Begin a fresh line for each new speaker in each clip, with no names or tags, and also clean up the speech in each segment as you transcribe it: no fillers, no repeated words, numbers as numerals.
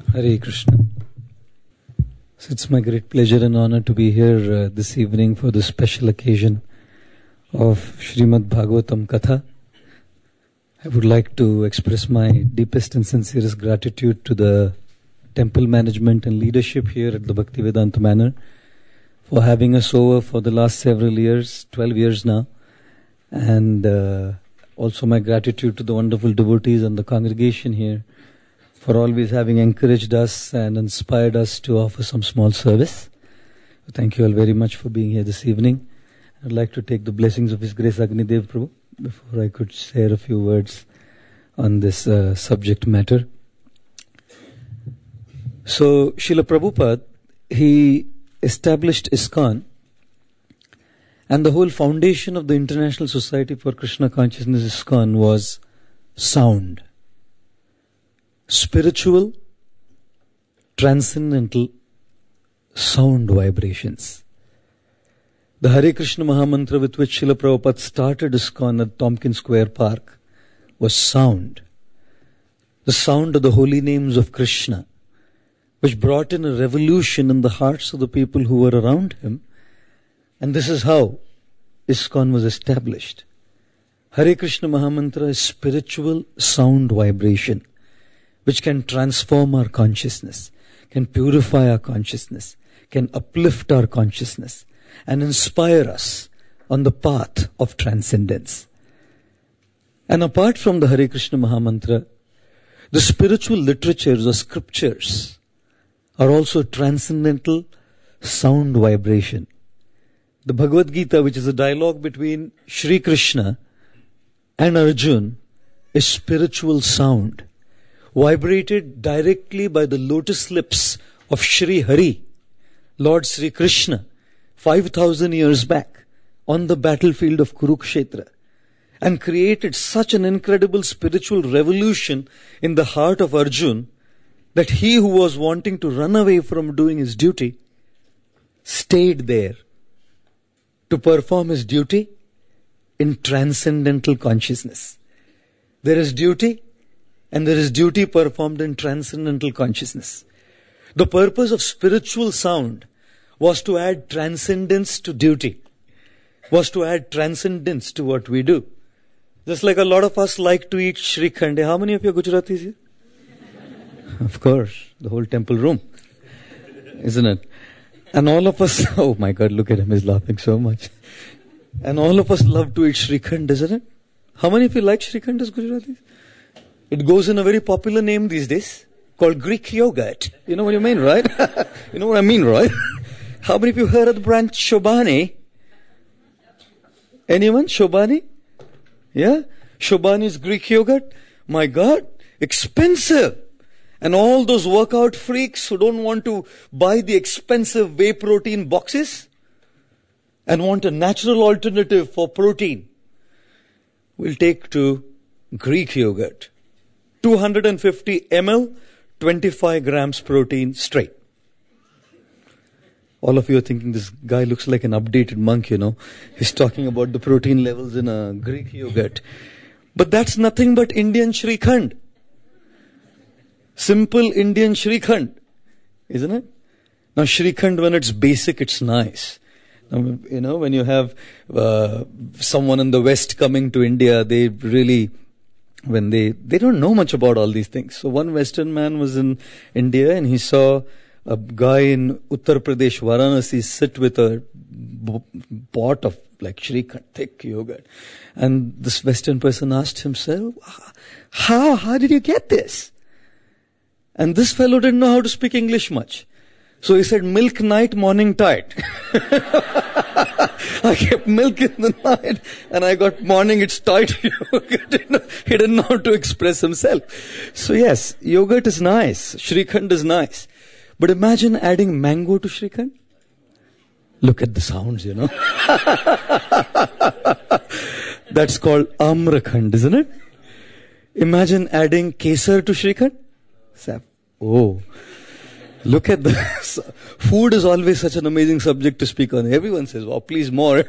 Hare Krishna. So it's my great pleasure and honor to be here this evening for the special occasion of Srimad Bhagavatam Katha. I would like to express my deepest and sincerest gratitude to the temple management and leadership here at the Bhaktivedanta Manor for having us over for the last several years, 12 years now. And also my gratitude to the wonderful devotees and the congregation here for always having encouraged us and inspired us to offer some small service. Thank you all very much for being here this evening. I'd like to take the blessings of His Grace Agnidev Prabhu before I could share a few words on this subject matter. So, Srila Prabhupada, he established ISKCON, and the whole foundation of the International Society for Krishna Consciousness ISKCON was sound. Spiritual, transcendental, sound vibrations. The Hare Krishna Mahamantra with which Srila Prabhupada started ISKCON at Tompkins Square Park was sound. The sound of the holy names of Krishna, which brought in a revolution in the hearts of the people who were around him. And this is how ISKCON was established. Hare Krishna Mahamantra is spiritual sound vibration, which can transform our consciousness, can purify our consciousness, can uplift our consciousness, and inspire us on the path of transcendence. And apart from the Hare Krishna Mahamantra, the spiritual literatures or scriptures are also transcendental sound vibration. The Bhagavad Gita, which is a dialogue between Shri Krishna and Arjuna, is spiritual sound, vibrated directly by the lotus lips of Shri Hari, Lord Sri Krishna, 5,000 years back on the battlefield of Kurukshetra, and created such an incredible spiritual revolution in the heart of Arjuna that he who was wanting to run away from doing his duty stayed there to perform his duty in transcendental consciousness. There is duty, and there is duty performed in transcendental consciousness. The purpose of spiritual sound was to add transcendence to duty, was to add transcendence to what we do. Just like a lot of us like to eat Shrikhand. How many of you are Gujaratis here? Of course, the whole temple room, isn't it? And all of us, oh my God, look at him, he's laughing so much. And all of us love to eat Shrikhand, isn't it? How many of you like Shrikhand as Gujaratis? It goes in a very popular name these days called Greek yogurt. You know what I mean, right? You know what I mean, right? How many of you heard of the brand Shobani? Anyone? Shobani? Yeah? Shobani's Greek yogurt? My God, expensive. And all those workout freaks who don't want to buy the expensive whey protein boxes and want a natural alternative for protein will take to Greek yogurt. 250 ml, 25 grams protein straight. All of you are thinking this guy looks like an updated monk, you know. He's talking about the protein levels in a Greek yogurt. But that's nothing but Indian Shrikhand. Simple Indian Shrikhand, isn't it? Now Shrikhand, when it's basic, it's nice. Now, you know, when you have someone in the West coming to India, they really, when they don't know much about all these things. So one Western man was in India and he saw a guy in Uttar Pradesh, Varanasi, sit with a pot of like Shrikhand, thick yogurt. And this Western person asked himself, how did you get this? And this fellow didn't know how to speak English much. So he said, milk night, morning tide. I kept milk in the night and I got morning, it's tight yogurt. He didn't know how to express himself. So yes, yogurt is nice. Shrikhand is nice. But imagine adding mango to Shrikhand. Look at the sounds, you know. That's called Amrakhand, isn't it? Imagine adding kesar to Shrikhand. Oh, look at the food is always such an amazing subject to speak on. Everyone says, "Oh, please more."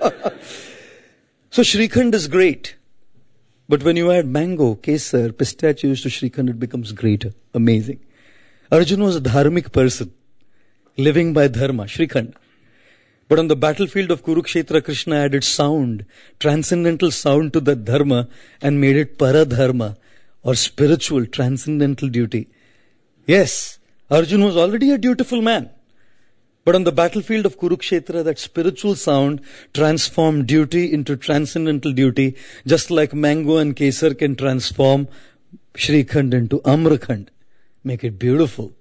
So Shrikhand is great, but when you add mango, kesar, pistachios to Shrikhand, it becomes greater, amazing. Arjuna was a dharmic person, living by dharma, Shrikhand. But on the battlefield of Kurukshetra, Krishna added sound, transcendental sound to that dharma and made it paradharma, or spiritual, transcendental duty. Yes, Arjuna was already a dutiful man. But on the battlefield of Kurukshetra, that spiritual sound transformed duty into transcendental duty, just like mango and kesar can transform Shrikhand into Amrakhand. Make it beautiful,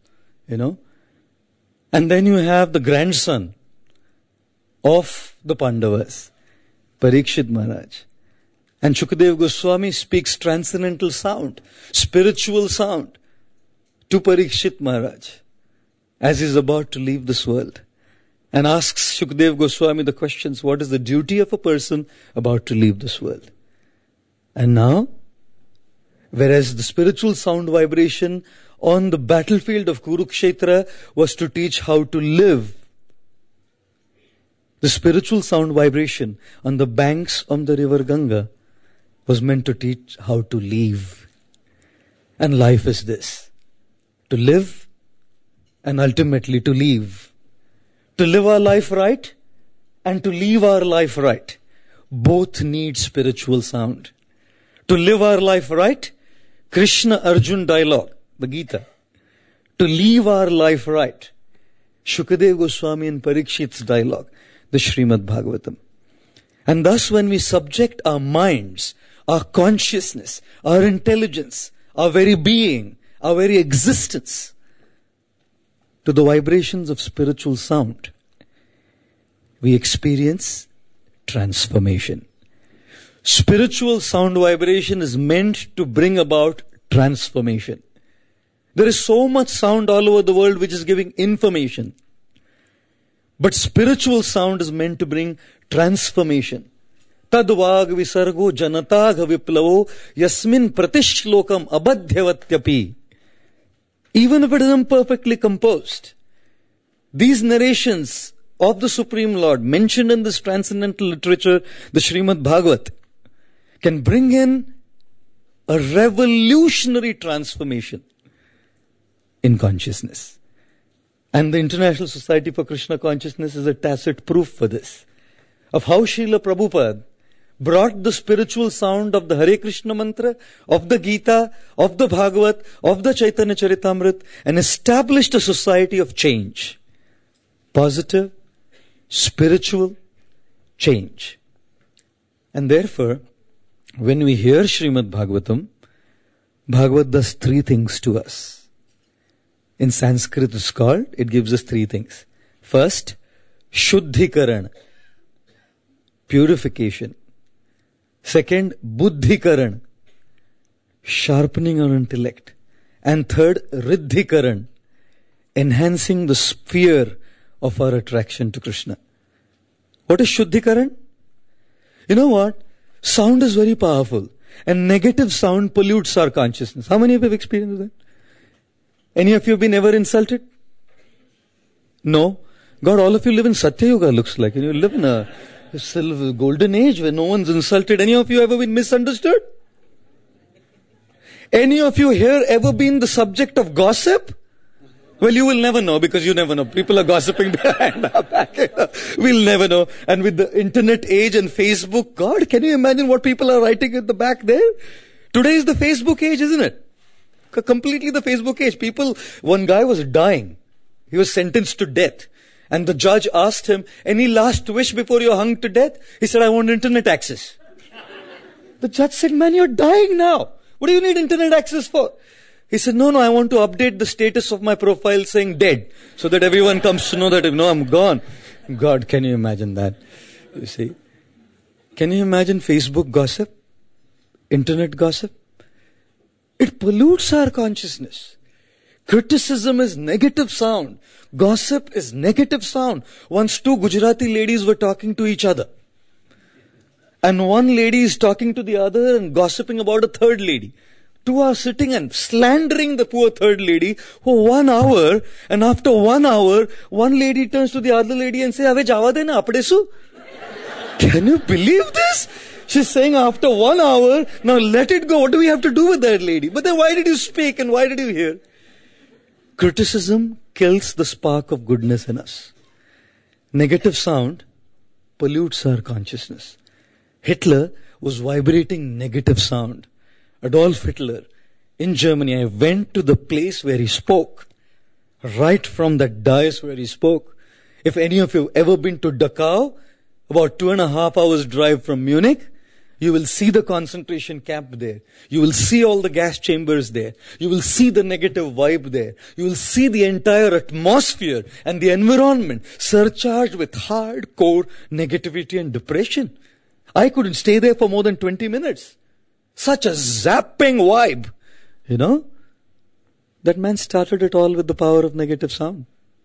And then you have the grandson of the Pandavas, Parikshit Maharaj. And Shukadeva Goswami speaks transcendental sound, spiritual sound to Parikshit Maharaj as he is about to leave this world. And asks Shukadeva Goswami the questions, what is the duty of a person about to leave this world? And now, whereas the spiritual sound vibration on the battlefield of Kurukshetra was to teach how to live, the spiritual sound vibration on the banks of the river Ganga was meant to teach how to live. And life is this: to live and ultimately to leave. To live our life right and to leave our life right. Both need spiritual sound. To live our life right, Krishna-Arjun dialogue, the Gita. To leave our life right, Shukadeva Goswami and Parikshit's dialogue, the Srimad Bhagavatam. And thus when we subject our minds, our consciousness, our intelligence, our very being, our very existence to the vibrations of spiritual sound, we experience transformation. Spiritual sound vibration is meant to bring about transformation. There is so much sound all over the world which is giving information. But spiritual sound is meant to bring transformation. Tadvag visargo janatagha viplavo yasmin pratishlokam abadhyavatyapi. Even if it is imperfectly composed, these narrations of the Supreme Lord mentioned in this transcendental literature, the Srimad Bhagavat, can bring in a revolutionary transformation in consciousness. And the International Society for Krishna Consciousness is a tacit proof for this, of how Srila Prabhupada brought the spiritual sound of the Hare Krishna mantra, of the Gita, of the Bhagavat, of the Chaitanya Charitamrita, and established a society of change. Positive, spiritual change. And therefore, when we hear Srimad Bhagavatam, Bhagavat does three things to us. In Sanskrit it's called, it gives us three things. First, Shuddhikaran, purification. Second, Buddhikaran, sharpening our intellect. And third, Riddhikaran, enhancing the sphere of our attraction to Krishna. What is Shuddhikaran? You know what? Sound is very powerful. And negative sound pollutes our consciousness. How many of you have experienced that? Any of you have been ever insulted? No? God, all of you live in Satya Yuga, looks like. You live in a silver golden age where no one's insulted. Any of you ever been misunderstood? Any of you here ever been the subject of gossip? Well, you will never know because you never know. People are gossiping behind our back. We'll never know. And with the internet age and Facebook, God, can you imagine what people are writing at the back there? Today is the Facebook age, isn't it? Completely the Facebook age. One guy was dying. He was sentenced to death. And the judge asked him, any last wish before you're hung to death? He said, I want internet access. The judge said, man, you're dying now. What do you need internet access for? He said, no, I want to update the status of my profile saying dead. So that everyone comes to know that, I'm gone. God, can you imagine that? You see? Can you imagine Facebook gossip? Internet gossip? It pollutes our consciousness. Criticism is negative sound. Gossip is negative sound. Once two Gujarati ladies were talking to each other. And one lady is talking to the other and gossiping about a third lady. Two are sitting and slandering the poor third lady for 1 hour. And after 1 hour, one lady turns to the other lady and says, Ave java de na apde su? Can you believe this? She's saying after 1 hour, now let it go. What do we have to do with that lady? But then why did you speak and why did you hear? Criticism kills the spark of goodness in us. Negative sound pollutes our consciousness. Hitler was vibrating negative sound. Adolf Hitler in Germany, I went to the place where he spoke. Right from that dais where he spoke. If any of you have ever been to Dachau, about 2.5 hours drive from Munich, you will see the concentration camp there. You will see all the gas chambers there. You will see the negative vibe there. You will see the entire atmosphere and the environment surcharged with hardcore negativity and depression. I couldn't stay there for more than 20 minutes. Such a zapping vibe. You know? That man started it all with the power of negative sound.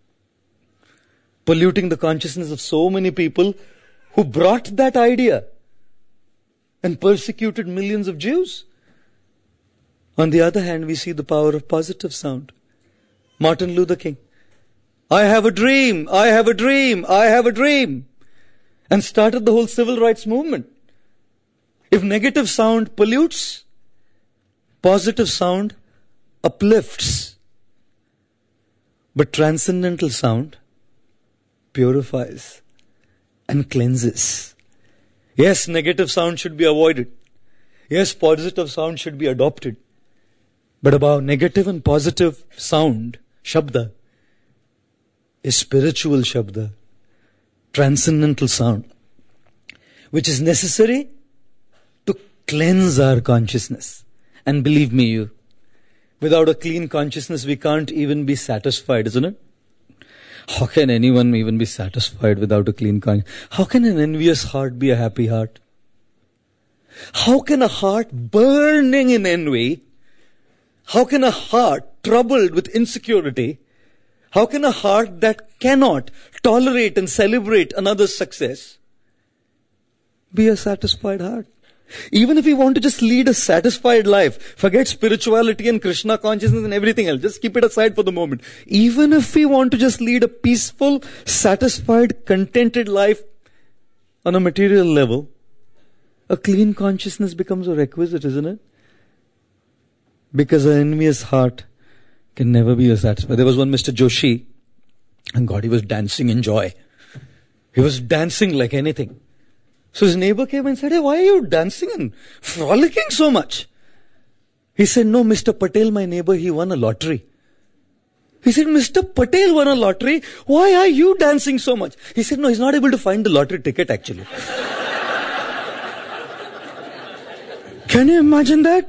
Polluting the consciousness of so many people who brought that idea and persecuted millions of Jews. On the other hand, we see the power of positive sound. Martin Luther King. I have a dream, I have a dream, I have a dream. And started the whole civil rights movement. If negative sound pollutes, positive sound uplifts. But transcendental sound purifies and cleanses. Yes, negative sound should be avoided. Yes, positive sound should be adopted. But above negative and positive sound, Shabda, is spiritual Shabda, transcendental sound, which is necessary to cleanse our consciousness. And believe me, without a clean consciousness, we can't even be satisfied, isn't it? How can anyone even be satisfied without a clean conscience? How can an envious heart be a happy heart? How can a heart burning in envy, how can a heart troubled with insecurity, how can a heart that cannot tolerate and celebrate another's success be a satisfied heart? Even if we want to just lead a satisfied life, forget spirituality and Krishna consciousness and everything else, just keep it aside for the moment. Even if we want to just lead a peaceful, satisfied, contented life on a material level, a clean consciousness becomes a requisite, isn't it? Because an envious heart can never be a satisfied. There was one Mr. Joshi, and God, he was dancing in joy. He was dancing like anything. So his neighbor came and said, hey, why are you dancing and frolicking so much? He said, no, Mr. Patel, my neighbor, he won a lottery. He said, Mr. Patel won a lottery. Why are you dancing so much? He said, no, he's not able to find the lottery ticket actually. Can you imagine that?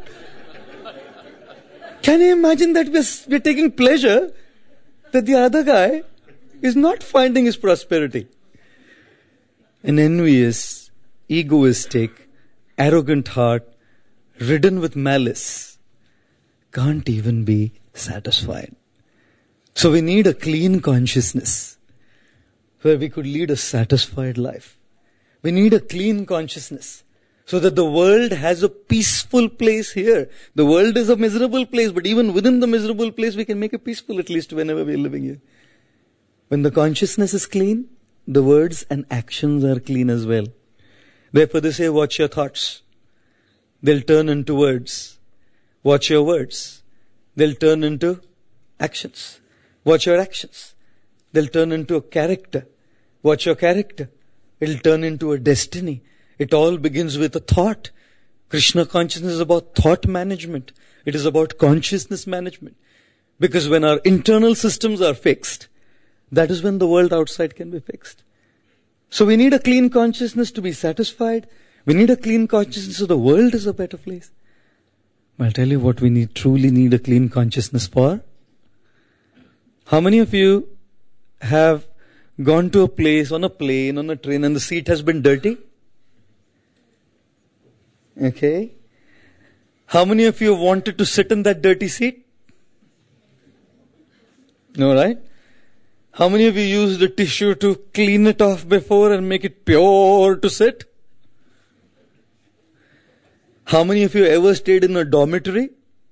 Can you imagine that we're taking pleasure that the other guy is not finding his prosperity? An envious, egoistic, arrogant heart, ridden with malice, can't even be satisfied. So we need a clean consciousness where we could lead a satisfied life. We need a clean consciousness so that the world has a peaceful place here. The world is a miserable place, but even within the miserable place we can make it peaceful, at least whenever we're living here. When the consciousness is clean, the words and actions are clean as well. Therefore they say, watch your thoughts. They'll turn into words. Watch your words. They'll turn into actions. Watch your actions. They'll turn into a character. Watch your character. It'll turn into a destiny. It all begins with a thought. Krishna consciousness is about thought management. It is about consciousness management. Because when our internal systems are fixed, that is when the world outside can be fixed. So we need a clean consciousness to be satisfied. We need a clean consciousness so the world is a better place. I'll tell you what we truly need a clean consciousness for. How many of you have gone to a place, on a plane, on a train, and the seat has been dirty? Okay. How many of you have wanted to sit in that dirty seat? No, right? How many of you used a tissue to clean it off before and make it pure to sit? How many of you ever stayed in a dormitory?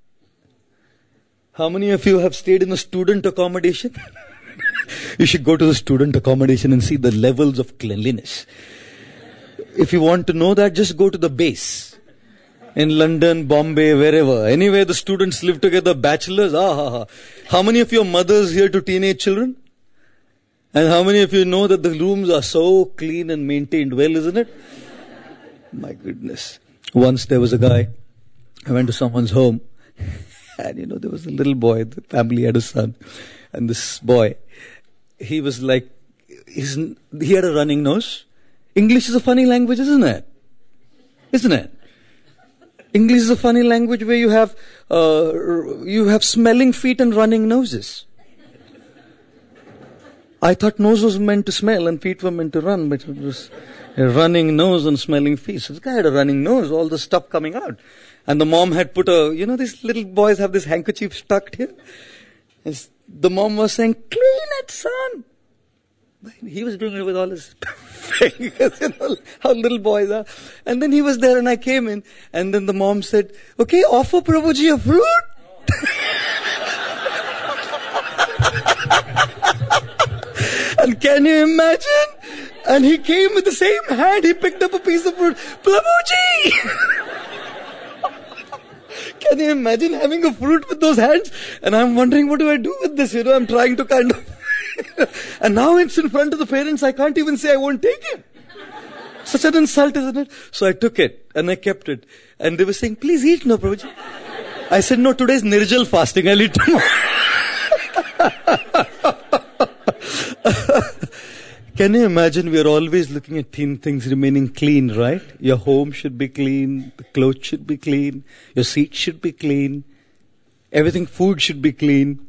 How many of you have stayed in a student accommodation? You should go to the student accommodation and see the levels of cleanliness. If you want to know that, just go to the base. in London, Bombay, wherever. Anywhere the students live together, bachelors. How many of your mothers here to teenage children? And how many of you know that the rooms are so clean and maintained well, isn't it? My goodness. Once there was a guy, I went to someone's home, and there was a little boy, the family had a son, and this boy, he was like, he had a running nose. English is a funny language, isn't it? Isn't it? English is a funny language where you have smelling feet and running noses. I thought nose was meant to smell and feet were meant to run, but it was a running nose and smelling feet. So this guy had a running nose, all the stuff coming out. And the mom had put these little boys have this handkerchief stuck here. And the mom was saying, clean it, son. He was doing it with all his fingers, how little boys are. And then he was there and I came in. And then the mom said, okay, offer Prabhuji a fruit. And can you imagine? And he came with the same hand. He picked up a piece of fruit. Prabhuji! Can you imagine having a fruit with those hands? And I'm wondering, what do I do with this? I'm trying to kind of... And now it's in front of the parents. I can't even say I won't take it. Such an insult, isn't it? So I took it and I kept it. And they were saying, please eat, no, Prabhuji. I said, no, today's Nirjal fasting. I'll eat tomorrow. Can you imagine? We are always looking at things remaining clean, right? Your home should be clean. The clothes should be clean. Your seat should be clean. Everything, food should be clean.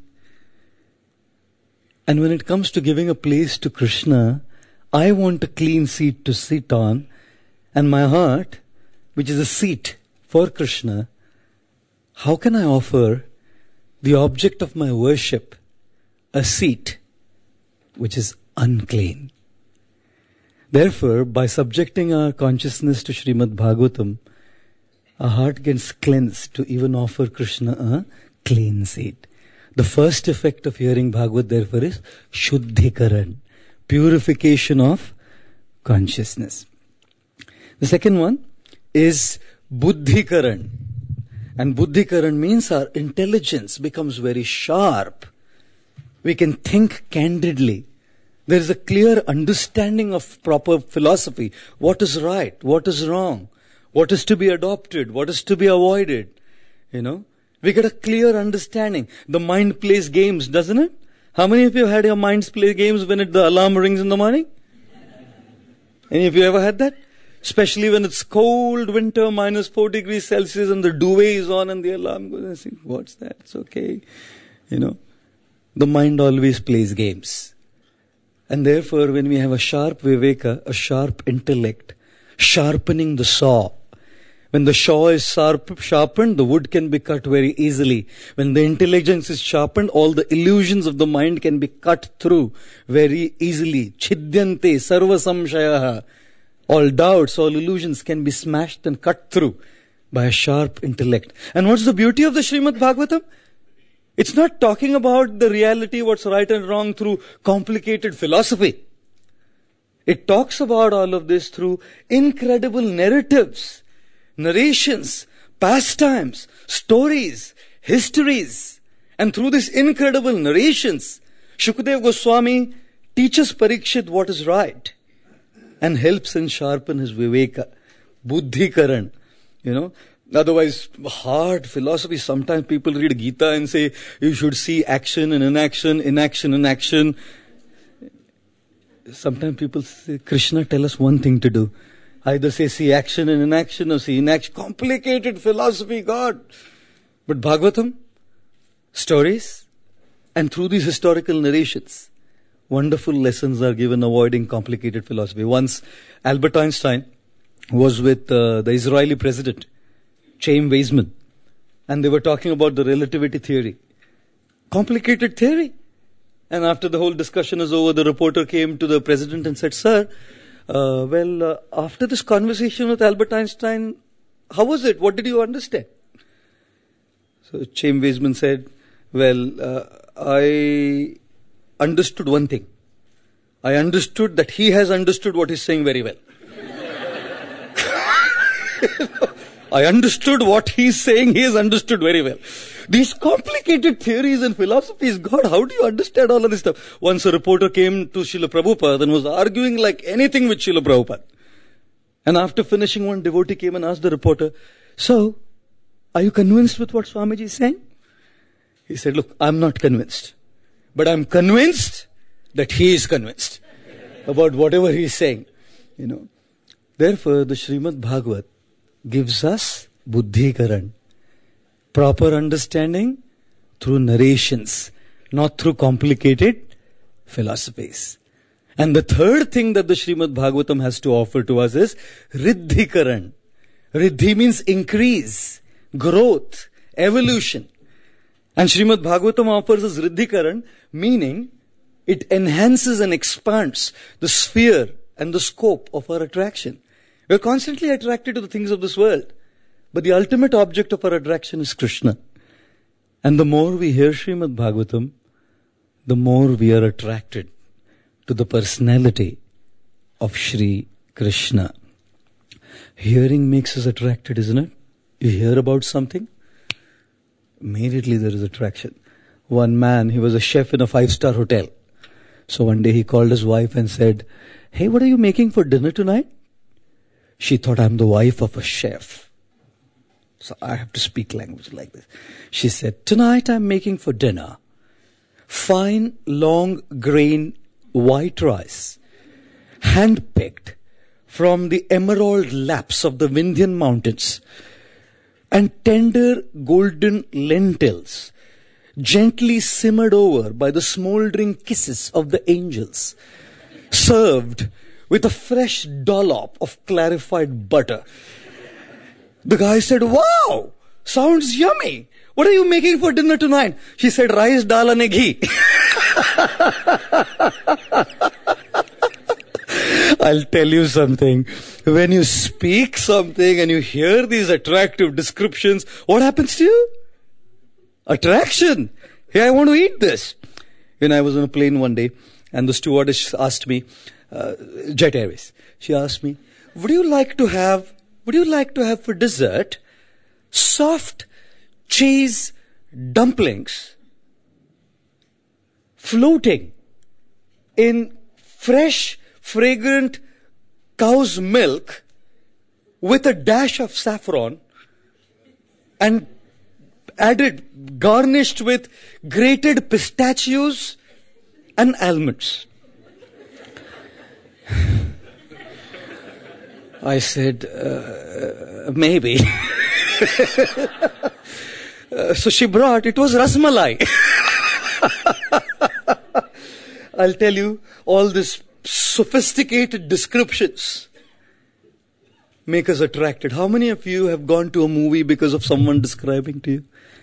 And when it comes to giving a place to Krishna, I want a clean seat to sit on, and my heart, which is a seat for Krishna, how can I offer the object of my worship a seat which is unclean? Therefore, by subjecting our consciousness to Srimad Bhagavatam, our heart gets cleansed to even offer Krishna a clean seat. The first effect of hearing Bhagavad, therefore, is Shuddhikaran, purification of consciousness. The second one is Buddhikaran. And Buddhikaran means our intelligence becomes very sharp. We can think candidly. There is a clear understanding of proper philosophy. What is right? What is wrong? What is to be adopted? What is to be avoided? We get a clear understanding. The mind plays games, doesn't it? How many of you had your minds play games when the alarm rings in the morning? Any of you ever had that? Especially when it's cold winter, minus 4 degrees Celsius, and the duvet is on and the alarm goes. I think, what's that? It's okay. The mind always plays games. And therefore, when we have a sharp viveka, a sharp intellect, sharpening the saw, when the saw is sharpened, the wood can be cut very easily. When the intelligence is sharpened, all the illusions of the mind can be cut through very easily. Chidyante sarva samshayaha. All doubts, all illusions can be smashed and cut through by a sharp intellect. And what's the beauty of the Srimad Bhagavatam? It's not talking about the reality, what's right and wrong through complicated philosophy. It talks about all of this through incredible narratives, narrations, pastimes, stories, histories. And through these incredible narrations, Shukadeva Goswami teaches Parikshit what is right and helps him sharpen his viveka, buddhikaran. Otherwise, hard philosophy. Sometimes people read Gita and say, you should see action and inaction, inaction and action. Sometimes people say, Krishna, tell us one thing to do. Either say, see action and inaction, or see inaction. Complicated philosophy, God. But Bhagavatam, stories, and through these historical narrations, wonderful lessons are given avoiding complicated philosophy. Once, Albert Einstein was with the Israeli president, Chaim Weizmann, and they were talking about the relativity theory. Complicated theory. And after the whole discussion is over, the reporter came to the president and said, Sir, after this conversation with Albert Einstein, how was it? What did you understand? So Chaim Weizmann said, I understood one thing. I understood that he has understood what he's saying very well. I understood what he's saying. He has understood very well. These complicated theories and philosophies, God, how do you understand all of this stuff? Once a reporter came to Srila Prabhupada and was arguing like anything with Srila Prabhupada. And after finishing, one devotee came and asked the reporter, so, are you convinced with what Swamiji is saying? He said, look, I'm not convinced. But I'm convinced that he is convinced about whatever he is saying. Therefore, the Srimad Bhagavat gives us buddhikaran, proper understanding through narrations, not through complicated philosophies. And the third thing that the Srimad Bhagavatam has to offer to us is riddhikaran. Riddhi means increase, growth, evolution. And Srimad Bhagavatam offers us riddhikaran, meaning it enhances and expands the sphere and the scope of our attraction. We are constantly attracted to the things of this world. But the ultimate object of our attraction is Krishna. And the more we hear Srimad Bhagavatam, the more we are attracted to the personality of Shri Krishna. Hearing makes us attracted, isn't it? You hear about something, immediately there is attraction. One man, he was a chef in a 5-star hotel. So one day he called his wife and said, hey, what are you making for dinner tonight? She thought, I'm the wife of a chef. So I have to speak language like this. She said, tonight I'm making for dinner fine, long grain white rice, hand-picked from the emerald laps of the Vindhyan mountains, and tender golden lentils, gently simmered over by the smoldering kisses of the angels, served with a fresh dollop of clarified butter. The guy said, wow, sounds yummy. What are you making for dinner tonight? She said, rice, dal and ghee. I'll tell you something. When you speak something and you hear these attractive descriptions, what happens to you? Attraction. Hey, I want to eat this. I was on a plane one day and the stewardess asked me, Jet Airways, she asked me, would you like to have for dessert soft cheese dumplings floating in fresh, fragrant cow's milk with a dash of saffron and garnished with grated pistachios and almonds? I said, maybe. So she brought, it was rasmalai. I'll tell you, all these sophisticated descriptions make us attracted. How many of you have gone to a movie because of someone describing to you?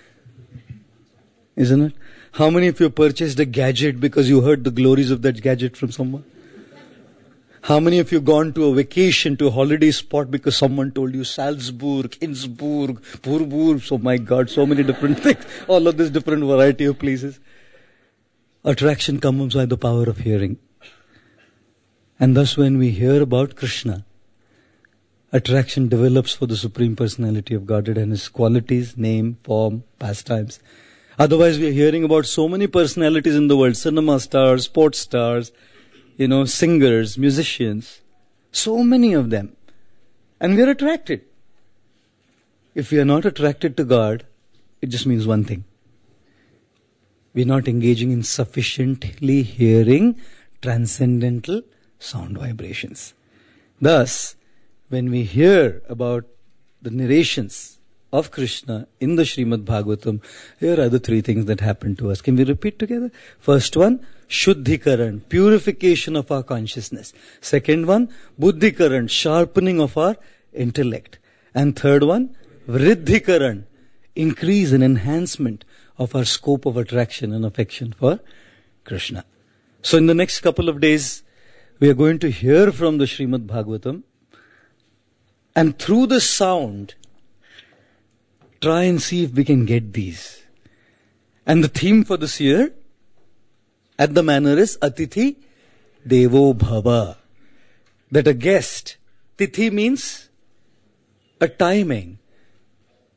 Isn't it? How many of you purchased a gadget because you heard the glories of that gadget from someone? How many of you gone to a vacation, to a holiday spot because someone told you Salzburg, Innsbruck, Purburg, oh my God, so many different things, all of this different variety of places. Attraction comes by the power of hearing. And thus when we hear about Krishna, attraction develops for the Supreme Personality of Godhead and His qualities, name, form, pastimes. Otherwise we are hearing about so many personalities in the world, cinema stars, sports stars, singers, musicians, so many of them. And we are attracted. If we are not attracted to God, it just means one thing. We are not engaging in sufficiently hearing transcendental sound vibrations. Thus, when we hear about the narrations of Krishna in the Srimad Bhagavatam, here are the three things that happen to us. Can we repeat together? First one, Shuddhikaran, purification of our consciousness. Second one, Buddhikaran, sharpening of our intellect. And third one, Vriddhikaran, increase and enhancement of our scope of attraction and affection for Krishna. So in the next couple of days, we are going to hear from the Srimad Bhagavatam, and through the sound, try and see if we can get these. And the theme for this year, at the manor, is Atithi Devo Bhava. That a guest, Tithi means a timing.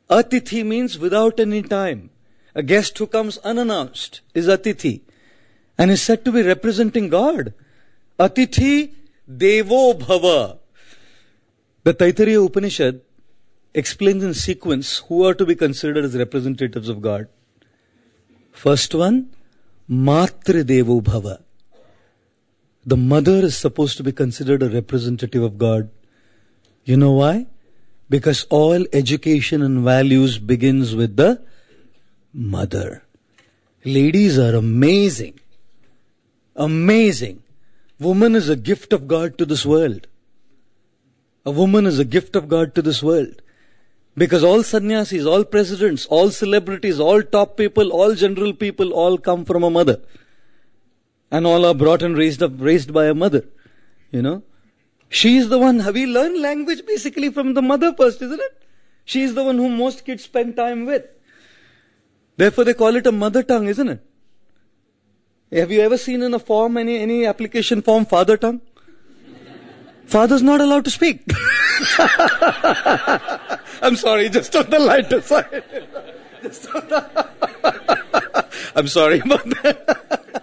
Atithi means without any time. A guest who comes unannounced is Atithi and is said to be representing God. Atithi Devo Bhava. The Taittiriya Upanishad explains in sequence who are to be considered as representatives of God. First one, Matra Devo Bhava. The mother is supposed to be considered a representative of God. You know why? Because all education and values begins with the mother. Ladies are amazing. Amazing. Woman is a gift of God to this world. A woman is a gift of God to this world. Because all sannyasis, all presidents, all celebrities, all top people, all general people all come from a mother. And all are brought and raised by a mother. You know. She is the one, we learn language basically from the mother first, isn't it? She is the one whom most kids spend time with. Therefore they call it a mother tongue, isn't it? Have you ever seen in a form, any application form, father tongue? Father's not allowed to speak. I'm sorry, just on the lighter side. I'm sorry about that.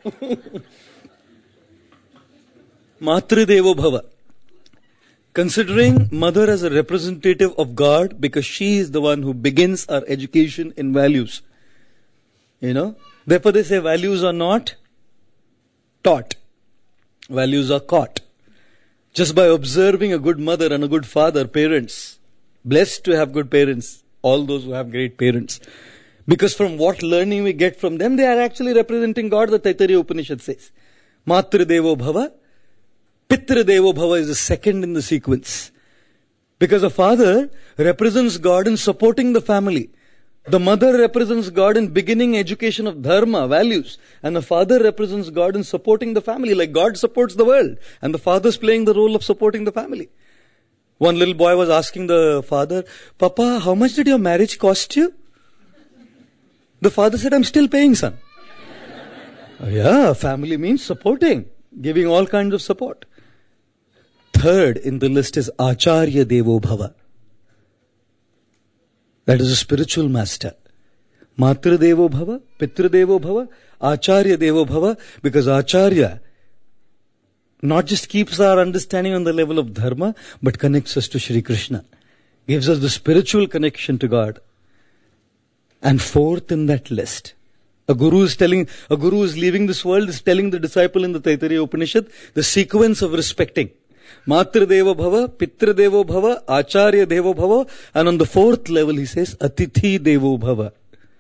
Matrudevo Bhava. Considering mother as a representative of God because she is the one who begins our education in values. You know? Therefore they say values are not taught. Values are caught. Just by observing a good mother and a good father, parents, blessed to have good parents, all those who have great parents. Because from what learning we get from them, they are actually representing God, the Taittiriya Upanishad says. Matra Devo Bhava, Pitra Devo Bhava is the second in the sequence. Because a father represents God in supporting the family. The mother represents God in beginning education of dharma, values. And the father represents God in supporting the family, like God supports the world. And the father is playing the role of supporting the family. One little boy was asking the father, Papa, how much did your marriage cost you? The father said, I'm still paying, son. Yeah, family means supporting, giving all kinds of support. Third in the list is Acharya Devo Bhava. That is a spiritual master. Matra Devo Bhava, Pitra Devo Bhava, Acharya Devo Bhava, because Acharya not just keeps our understanding on the level of dharma, but connects us to Shri Krishna. Gives us the spiritual connection to God. And fourth in that list, a guru is leaving this world, is telling the disciple in the Taittiriya Upanishad the sequence of respecting. Matra Devo Bhava, Pitra Devo Bhava, Acharya Devo Bhava, and on the fourth level he says, Atithi Devo Bhava.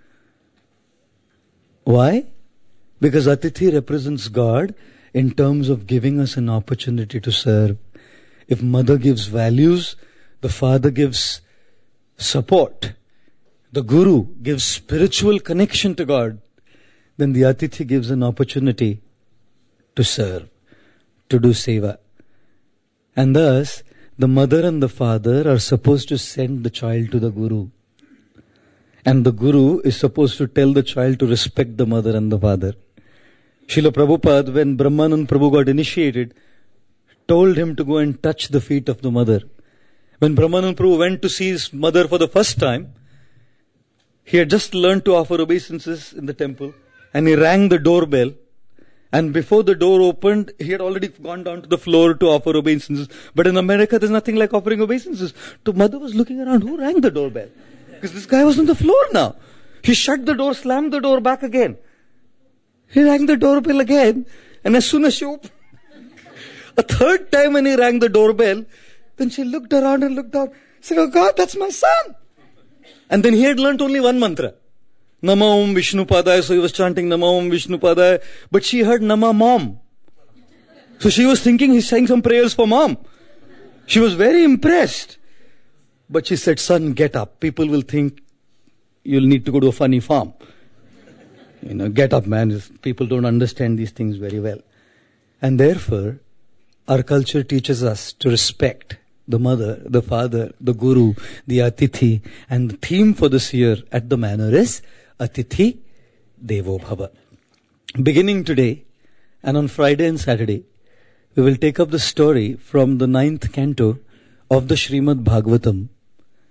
Why? Because Atithi represents God in terms of giving us an opportunity to serve. If mother gives values, the father gives support, the guru gives spiritual connection to God, then the Atithi gives an opportunity to serve, to do seva. And thus, the mother and the father are supposed to send the child to the guru. And the guru is supposed to tell the child to respect the mother and the father. Srila Prabhupada, when Brahmanand Prabhu got initiated, told him to go and touch the feet of the mother. When Brahmanand Prabhu went to see his mother for the first time, he had just learned to offer obeisances in the temple, and he rang the doorbell. And before the door opened, he had already gone down to the floor to offer obeisances. But in America, there's nothing like offering obeisances. The mother was looking around, who rang the doorbell? Because this guy was on the floor now. He shut the door, slammed the door back again. He rang the doorbell again, and as soon as she opened, a third time when he rang the doorbell, then she looked around and looked down. She said, oh God, that's my son. And then he had learnt only one mantra. Nama Om Vishnu Padaya. So he was chanting Nama Om Vishnu Padaya. But she heard Nama Mom. So she was thinking he's saying some prayers for mom. She was very impressed. But she said, son, get up. People will think you'll need to go to a funny farm. Get up, man. People don't understand these things very well. And therefore, our culture teaches us to respect the mother, the father, the guru, the Atithi. And the theme for this year at the manor is Atithi Devo Bhava. Beginning today and on Friday and Saturday, we will take up the story from the 9th canto of the Srimad Bhagavatam,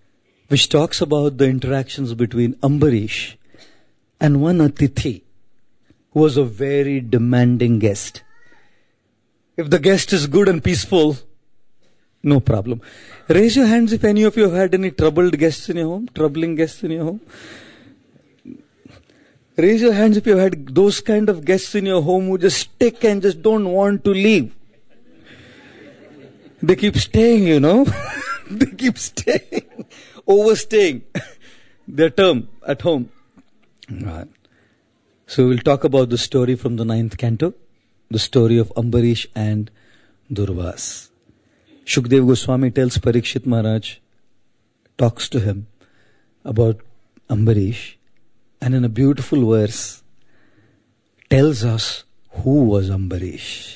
which talks about the interactions between Ambarish and one Atithi, who was a very demanding guest. If the guest is good and peaceful, no problem. Raise your hands if any of you have had any troubled guests in your home, troubling guests in your home. Raise your hands if you have had those kind of guests in your home who just stick and just don't want to leave. They keep staying, They keep staying, overstaying their term at home. Right. So we'll talk about the story from the 9th canto, the story of Ambarish and Durvas. Shukdev Goswami tells Parikshit Maharaj, talks to him about Ambarish, and in a beautiful verse tells us who was Ambarish.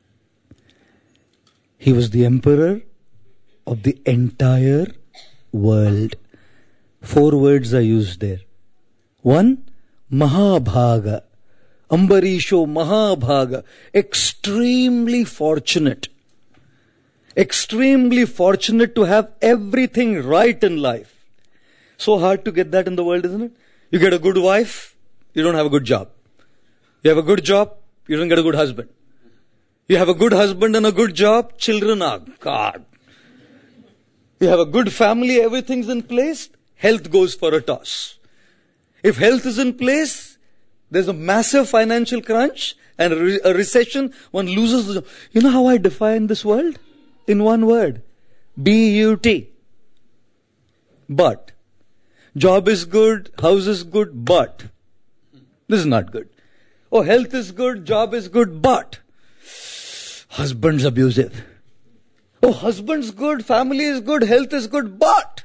He was the emperor of the entire world. 4 words are used there. 1, Mahabhaga. Ambarisho Mahabhaga. Extremely fortunate. Extremely fortunate to have everything right in life. So hard to get that in the world, isn't it? You get a good wife, you don't have a good job. You have a good job, you don't get a good husband. You have a good husband and a good job, children are God. You have a good family, everything's in place, health goes for a toss. If health is in place, there's a massive financial crunch and a recession, one loses the job. You know how I define this world? In one word. B-U-T. But. Job is good, house is good, but. This is not good. Oh, health is good, job is good, but. Husband's abusive. Oh, husband's good, family is good, health is good, but.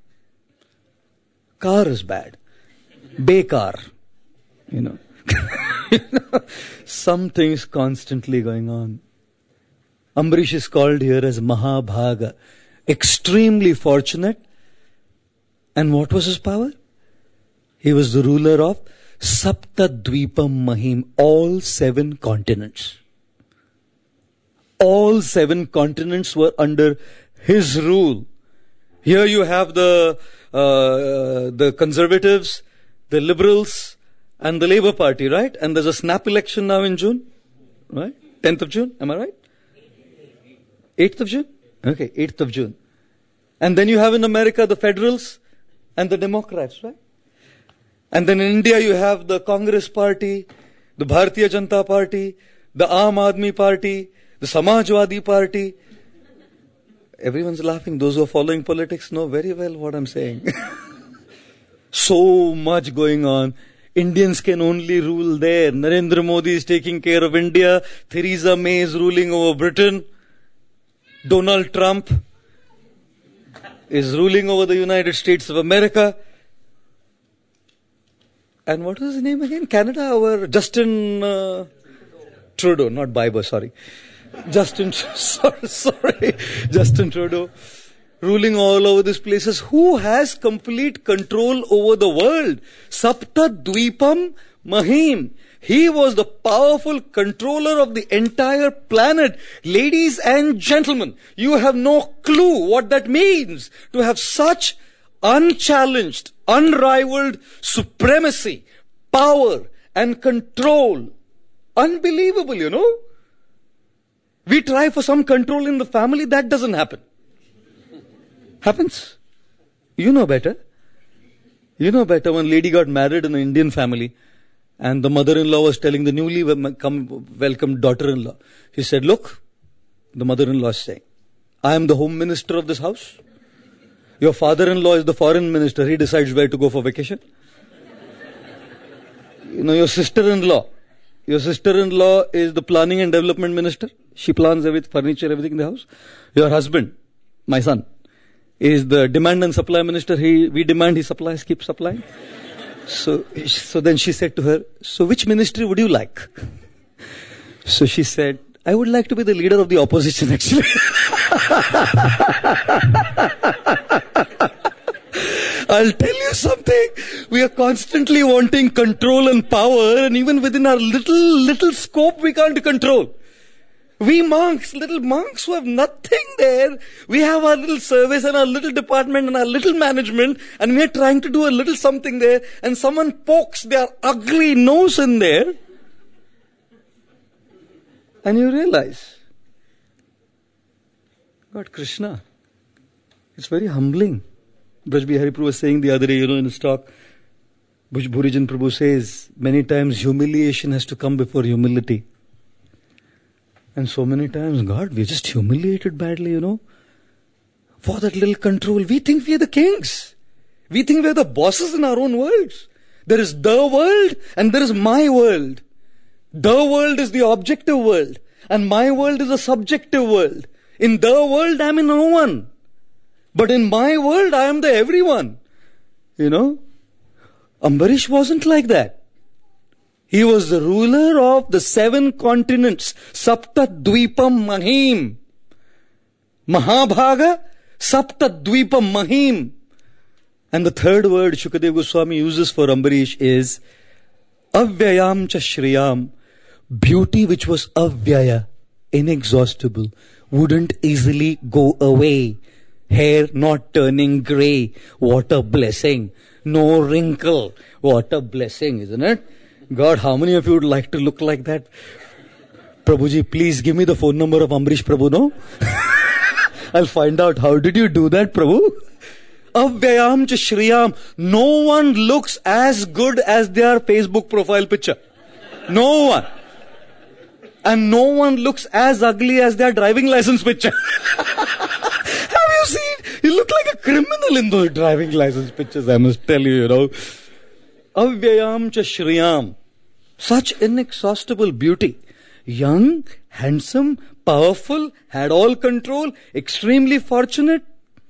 Car is bad. Bekar. Something's constantly going on. Ambarish is called here as Mahabhaga. Extremely fortunate. And what was his power? He was the ruler of Sapta Dvipam Mahim, all 7 continents. All 7 continents were under his rule. Here you have the conservatives, the liberals, and the Labour Party, right? And there's a snap election now in June, right? 10th of June, am I right? 8th of June? Okay, 8th of June. And then you have in America the federals and the Democrats, right? And then in India you have the Congress Party, the Bharatiya Janata Party, the Aam Aadmi Party, the Samajwadi Party. Everyone's laughing. Those who are following politics know very well what I'm saying. So much going on. Indians can only rule there. Narendra Modi is taking care of India. Theresa May is ruling over Britain. Donald Trump is ruling over the United States of America. And what was his name again? Canada, or Justin Trudeau, not Bieber, sorry. Justin Trudeau, ruling all over these places. Who has complete control over the world? Sapta Dvipam Mahim. He was the powerful controller of the entire planet. Ladies and gentlemen, you have no clue what that means to have such unchallenged, unrivaled supremacy, power and control. Unbelievable, We try for some control in the family, that doesn't happen. Happens. You know better. You know better. One lady got married in an Indian family, and the mother-in-law was telling the newly welcomed daughter-in-law. She said, look, the mother-in-law is saying, I am the home minister of this house. Your father-in-law is the foreign minister. He decides where to go for vacation. Your sister-in-law is the planning and development minister. She plans everything, furniture, everything in the house. Your husband, my son, is the demand and supply minister. We demand, he supplies, keeps supplying. So then she said to her, so which ministry would you like? So she said, I would like to be the leader of the opposition, actually. I'll tell you something. We are constantly wanting control and power, and even within our little scope, we can't control. We monks, little monks who have nothing there, we have our little service and our little department and our little management, and we are trying to do a little something there, and someone pokes their ugly nose in there, and you realize, God, Krishna, it's very humbling. Braj Bihari Prabhu was saying the other day, in his talk, which Bhurijan Prabhu says, many times humiliation has to come before humility. And so many times, God, we're just humiliated badly, for that little control. We think we are the kings. We think we are the bosses in our own worlds. There is the world and there is my world. The world is the objective world and my world is a subjective world. In the world, I am in no one. But in my world, I am the everyone. Ambarish wasn't like that. He was the ruler of the 7 continents. Sapta Dvipam Mahim. Mahabhaga, Sapta Dvipam Mahim. And the third word Shukadeva Goswami uses for Ambarish is Avyayam cha Shriyam. Beauty which was avyaya, inexhaustible, wouldn't easily go away. Hair not turning grey. What a blessing. No wrinkle. What a blessing, isn't it? God, how many of you would like to look like that? Prabhuji, please give me the phone number of Ambarish Prabhu, no? I'll find out. How did you do that, Prabhu? Avyayam cha Shriyam. No one looks as good as their Facebook profile picture. No one. And no one looks as ugly as their driving license picture. Have you seen? You look like a criminal in those driving license pictures, I must tell you, Avyayam cha Shriyam. Such inexhaustible beauty. Young, handsome, powerful, had all control, extremely fortunate.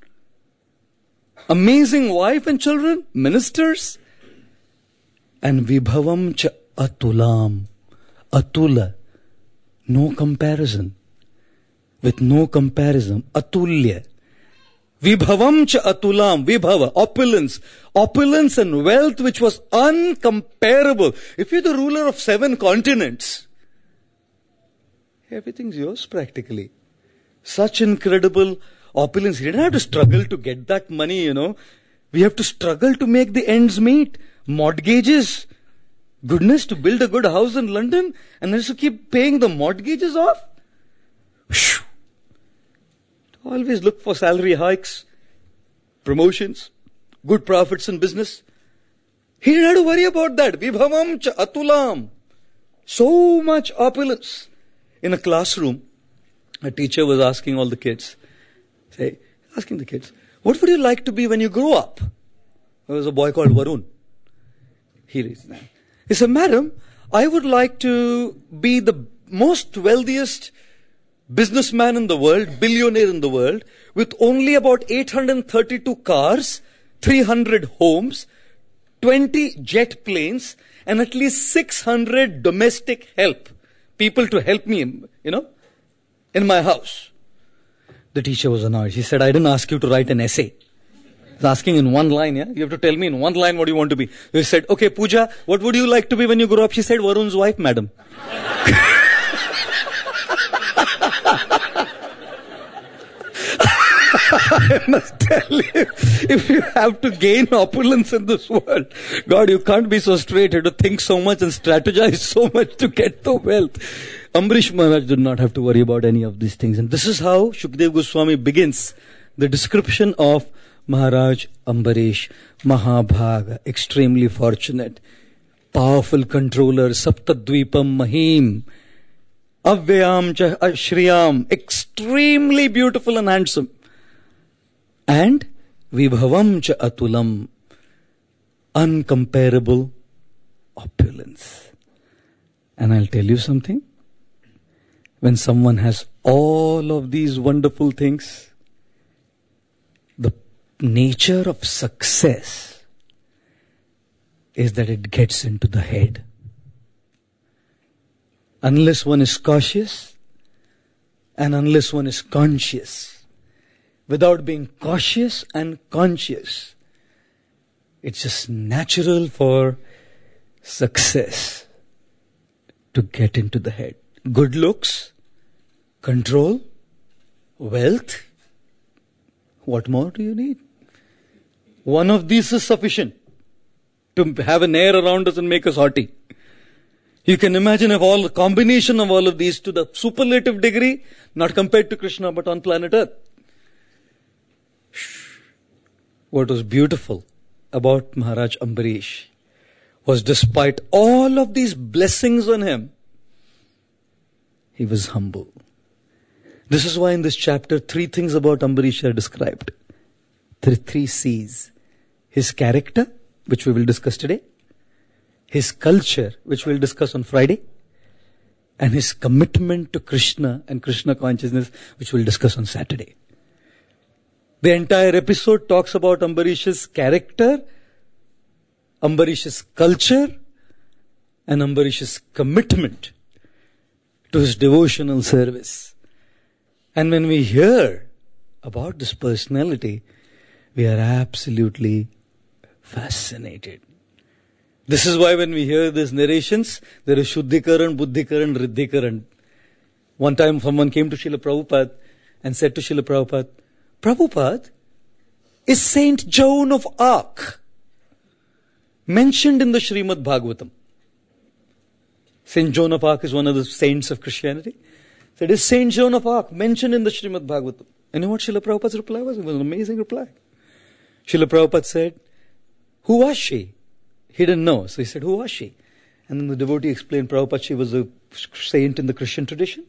Amazing wife and children, ministers. And Vibhavam cha Atulam. Atula. No comparison. With no comparison. Atulya. Vibhavam cha atulam. Vibhava. Opulence. Opulence and wealth which was uncomparable. If you're the ruler of 7 continents, everything's yours practically. Such incredible opulence. He didn't have to struggle to get that money, We have to struggle to make the ends meet. Mortgages. Goodness, to build a good house in London and then to keep paying the mortgages off. Whew. Always look for salary hikes, promotions, good profits in business. He didn't have to worry about that. Vibhavam cha atulam. So much opulence. In a classroom, a teacher was asking all the kids, what would you like to be when you grow up? There was a boy called Varun. He raised his hand. He said, Madam, I would like to be the most wealthiest businessman in the world, billionaire in the world, with only about 832 cars, 300 homes, 20 jet planes, and at least 600 domestic help. People to help me, in my house. The teacher was annoyed. She said, I didn't ask you to write an essay. He's asking in one line, You have to tell me in one line what you want to be. He said, okay, Pooja, what would you like to be when you grow up? She said, Varun's wife, madam. I must tell you, if you have to gain opulence in this world, God, you can't be so straight. You have to think so much and strategize so much to get the wealth. Ambarish Maharaj did not have to worry about any of these things. And this is how Shukadeva Goswami begins the description of Maharaj Ambarish, Mahabhaga, extremely fortunate, powerful controller, Saptadvipam Mahim, Avyayam cha Shriyam, extremely beautiful and handsome. And Vibhavam cha Atulam, uncomparable opulence. And I'll tell you something. When someone has all of these wonderful things, the nature of success is that it gets into the head. Unless one is cautious and unless one is conscious, without being cautious and conscious, it's just natural for success to get into the head. Good looks, control, wealth. What more do you need? One of these is sufficient to have an air around us and make us haughty. You can imagine if all the combination of all of these to the superlative degree, not compared to Krishna, but on planet Earth. What was beautiful about Maharaj Ambarish was despite all of these blessings on him, he was humble. This is why in this chapter, 3 things about Ambarish are described. Three C's. His character, which we will discuss today. His culture, which we'll discuss on Friday. And his commitment to Krishna and Krishna consciousness, which we'll discuss on Saturday. The entire episode talks about Ambarish's character, Ambarish's culture, and Ambarish's commitment to his devotional service. And when we hear about this personality, we are absolutely fascinated. This is why when we hear these narrations, there is Shuddhikaran, Buddhikaran, Riddhikaran. One time someone came to Srila Prabhupada and said to Srila Prabhupada, Prabhupada, is Saint Joan of Arc mentioned in the Srimad Bhagavatam? Saint Joan of Arc is one of the saints of Christianity. So it is Saint Joan of Arc mentioned in the Srimad Bhagavatam. And you know what Srila Prabhupada's reply was? It was an amazing reply. Srila Prabhupada said, who was she? He didn't know. So he said, who was she? And then the devotee explained, Prabhupada, she was a saint in the Christian tradition.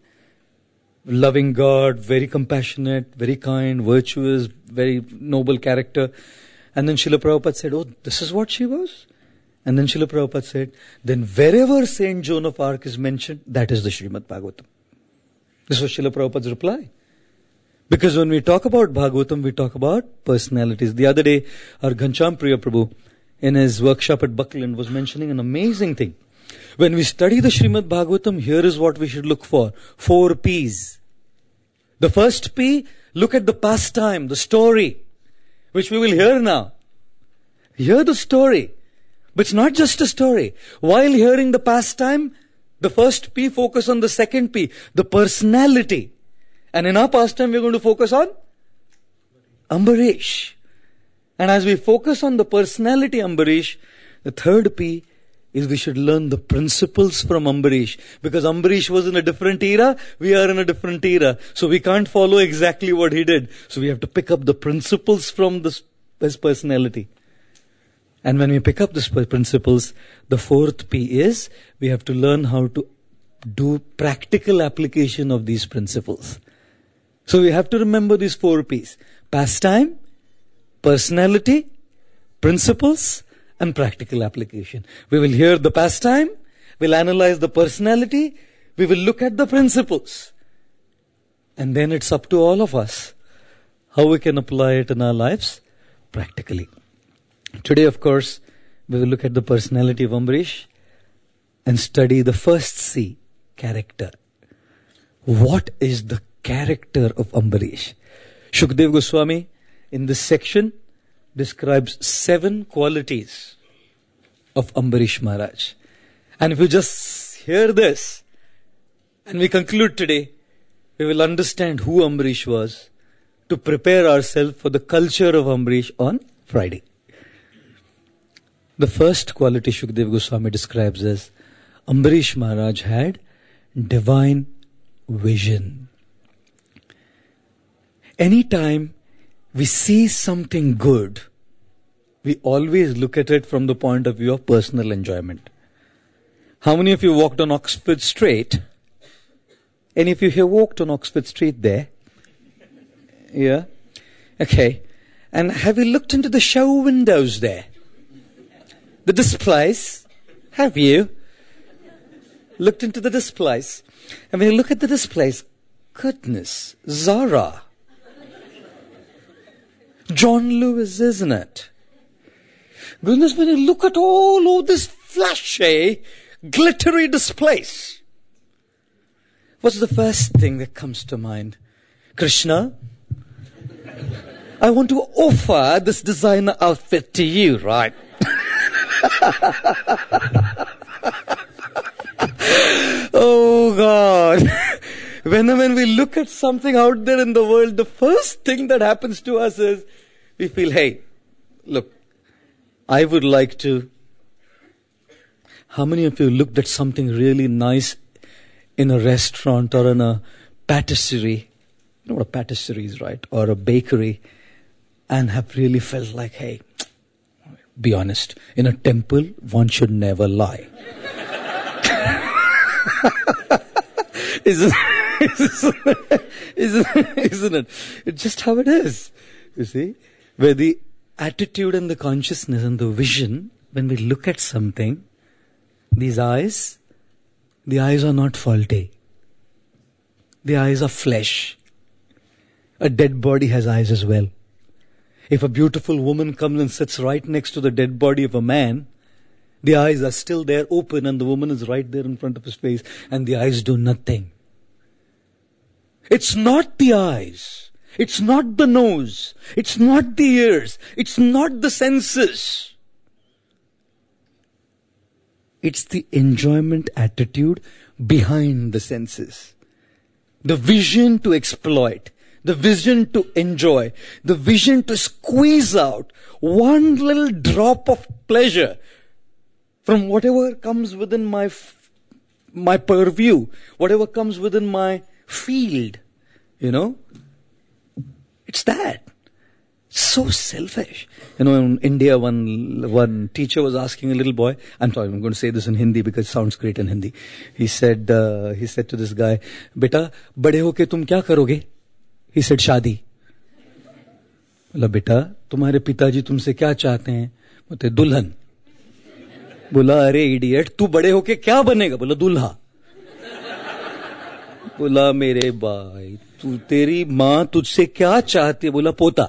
Loving God, very compassionate, very kind, virtuous, very noble character. And then Srila Prabhupada said, oh, this is what she was? And then Srila Prabhupada said, then wherever Saint Joan of Arc is mentioned, that is the Srimad Bhagavatam. This was Srila Prabhupada's reply. Because when we talk about Bhagavatam, we talk about personalities. The other day, our Ghansham Priya Prabhu, in his workshop at Buckland, was mentioning an amazing thing. When we study the Srimad Bhagavatam, here is what we should look for. 4 P's. The first P, look at the pastime, the story, which we will hear now. Hear the story. But it's not just a story. While hearing the pastime, the first P, focus on the second P, the personality. And in our pastime, we're going to focus on Ambarish. And as we focus on the personality Ambarish, the third P is we should learn the principles from Ambarish. Because Ambarish was in a different era, we are in a different era. So we can't follow exactly what he did. So we have to pick up the principles from his personality. And when we pick up these principles, the fourth P is we have to learn how to do practical application of these principles. So we have to remember these 4 P's. Pastime, personality, principles, and practical application. We will hear the pastime, we'll analyze the personality, we will look at the principles. And then it's up to all of us how we can apply it in our lives practically. Today, of course, we will look at the personality of Ambarish and study the first C, character. What is the character of Ambarish? Shukdev Goswami, in this section, describes 7 qualities of Ambarish Maharaj. And if you just hear this, and we conclude today, we will understand who Ambarish was to prepare ourselves for the culture of Ambarish on Friday. The first quality Shukdev Goswami describes as Ambarish Maharaj had divine vision. Anytime we see something good, we always look at it from the point of view of personal enjoyment. How many of you walked on Oxford Street? Any of you here walked on Oxford Street there? Yeah? Okay. And have you looked into the show windows there? The displays? Have you? Looked into the displays? And when you look at the displays, goodness, Zara. John Lewis, isn't it? Goodness, when you look at all of this flashy, glittery displays, what's the first thing that comes to mind? Krishna, I want to offer this designer outfit to you, right? Oh God. When we look at something out there in the world, the first thing that happens to us is we feel, hey, look, I would like to. How many of you looked at something really nice in a restaurant or in a patisserie? You know what a patisserie is, right? Or a bakery, and have really felt like, hey, be honest, in a temple, one should never lie. Isn't it? It's just how it is. You see? Where the attitude and the consciousness and the vision, when we look at something, the eyes are not faulty. The eyes are flesh. A dead body has eyes as well. If a beautiful woman comes and sits right next to the dead body of a man, the eyes are still there open and the woman is right there in front of his face and the eyes do nothing. It's not the eyes. It's not the nose. It's not the ears. It's not the senses. It's the enjoyment attitude behind the senses. The vision to exploit. The vision to enjoy. The vision to squeeze out one little drop of pleasure from whatever comes within my purview, whatever comes within my field, It's that. So selfish. In India, one teacher was asking a little boy, I'm going to say this in Hindi because it sounds great in Hindi. He said to this guy, Beta, bade hoke tum kya karoge? He said, Shadi. बोला बेटा तुम्हारे पिताजी तुमसे क्या चाहते हैं? बोलते दुल्हन. बोला अरे इडियट तू बड़े होके क्या बनेगा? बोला दूल्हा. बोला मेरे भाई तू तेरी माँ तुझसे क्या चाहती है? बोला पोता.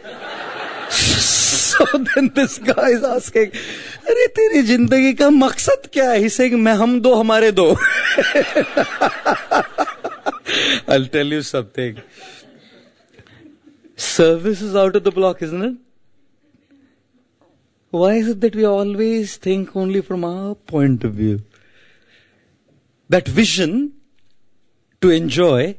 So then this guy is asking, अरे तेरी जिंदगी का मकसद क्या है? He's saying मैं हम दो हमारे दो. I'll tell you something. Service is out of the block, isn't it? Why is it that we always think only from our point of view? That vision to enjoy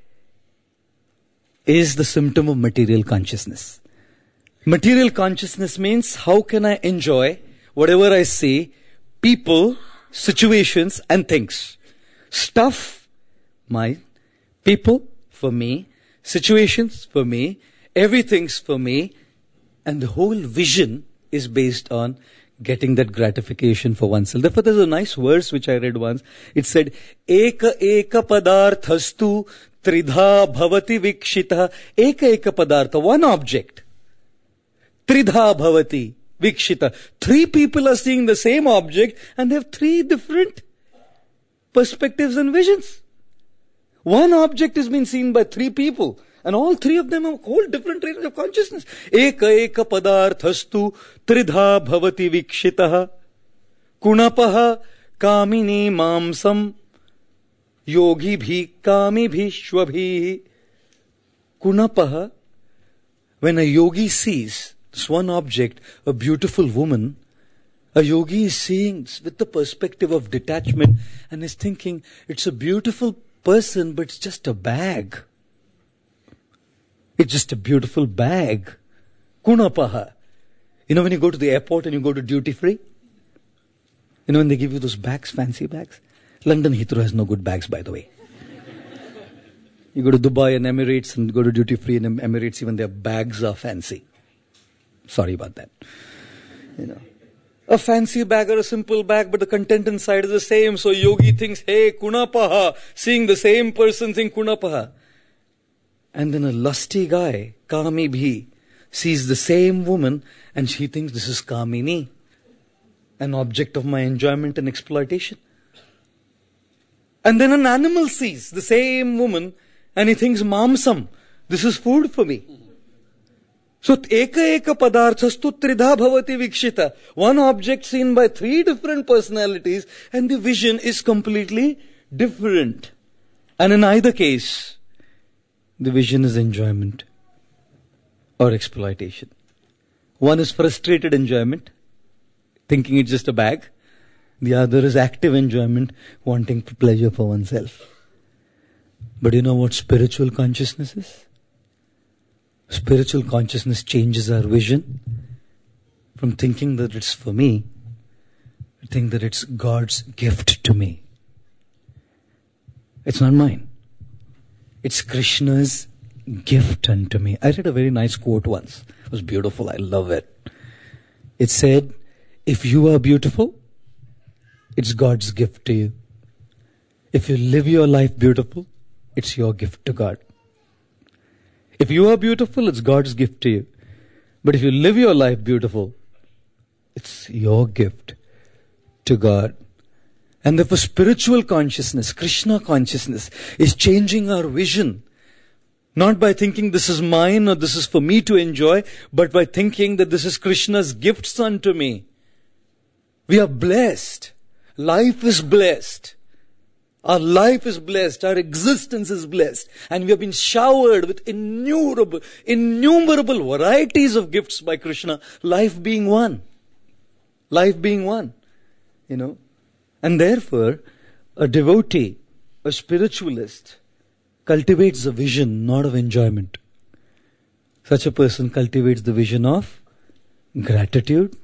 is the symptom of material consciousness. Material consciousness means how can I enjoy whatever I see, people, situations and things. Stuff, mine, people for me, situations for me, everything's for me, and the whole vision is based on getting that gratification for oneself. Therefore, there's a nice verse which I read once. It said, Eka eka padarthastu tridha bhavati vikshita. Eka eka padartha, one object. Tridha bhavati vikshita. Three people are seeing the same object and they have three different perspectives and visions. One object is being seen by three people. And all three of them have whole different range of consciousness. Eka eka padarthastu tridha bhavati vikshitaha kunapaha kamini mamsam yogi bhi kami bhi shwabhi. Kunapaha, when a yogi sees this one object, a beautiful woman, a yogi is seeing with the perspective of detachment and is thinking, it's a beautiful person, but it's just a bag. It's just a beautiful bag. Kunapaha. When you go to the airport and you go to duty free, when they give you those bags, fancy bags. London Heathrow has no good bags, by the way. You go to Dubai and Emirates and go to duty free and Emirates, even their bags are fancy. Sorry about that. A fancy bag or a simple bag, but the content inside is the same. So yogi thinks, hey, kunapaha, seeing the same person saying kunapaha. And then a lusty guy, Kami Bhi, sees the same woman and she thinks this is Kamini, an object of my enjoyment and exploitation. And then an animal sees the same woman and he thinks Mamsam, this is food for me. So eka eka padarthastu tridha bhavati vikshita. One object seen by three different personalities and the vision is completely different. And in either case, the vision is enjoyment or exploitation. One is frustrated enjoyment, thinking it's just a bag. The other is active enjoyment, wanting pleasure for oneself. But you know what spiritual consciousness is? Spiritual consciousness changes our vision from thinking that it's for me to think that it's God's gift to me. It's not mine. It's Krishna's gift unto me. I read a very nice quote once. It was beautiful. I love it. It said, if you are beautiful, it's God's gift to you. If you live your life beautiful, it's your gift to God. If you are beautiful, it's God's gift to you. But if you live your life beautiful, it's your gift to God. And therefore spiritual consciousness, Krishna consciousness, is changing our vision. Not by thinking this is mine or this is for me to enjoy, but by thinking that this is Krishna's gifts unto me. We are blessed. Life is blessed. Our life is blessed. Our existence is blessed. And we have been showered with innumerable varieties of gifts by Krishna. Life being one. Life being one. You know. And therefore, a devotee, a spiritualist, cultivates a vision not of enjoyment. Such a person cultivates the vision of gratitude,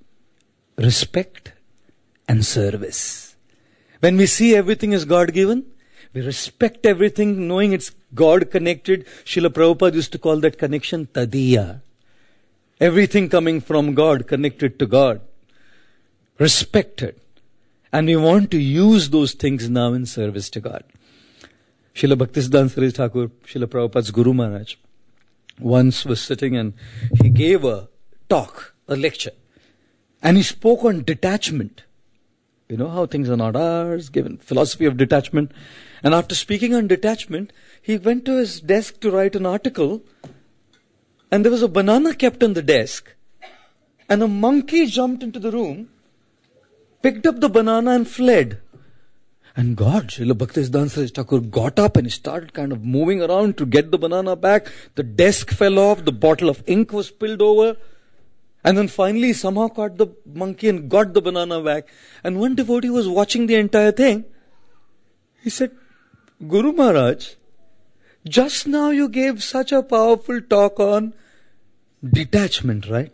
respect, and service. When we see everything as God-given, we respect everything knowing it's God-connected. Srila Prabhupada used to call that connection tadiya. Everything coming from God, connected to God. Respected. And we want to use those things now in service to God. Srila Bhaktisiddhanta Saraswati Thakur, Srila Prabhupada's Guru Maharaj, once was sitting and he gave a talk, a lecture. And he spoke on detachment. You know how things are not ours, given philosophy of detachment. And after speaking on detachment, he went to his desk to write an article. And there was a banana kept on the desk. And a monkey jumped into the room, picked up the banana and fled. And God, Srila Bhaktisiddhanta Saraswati Thakur got up and he started kind of moving around to get the banana back. The desk fell off, the bottle of ink was spilled over. And then finally he somehow caught the monkey and got the banana back. And one devotee was watching the entire thing. He said, Guru Maharaj, just now you gave such a powerful talk on detachment, right?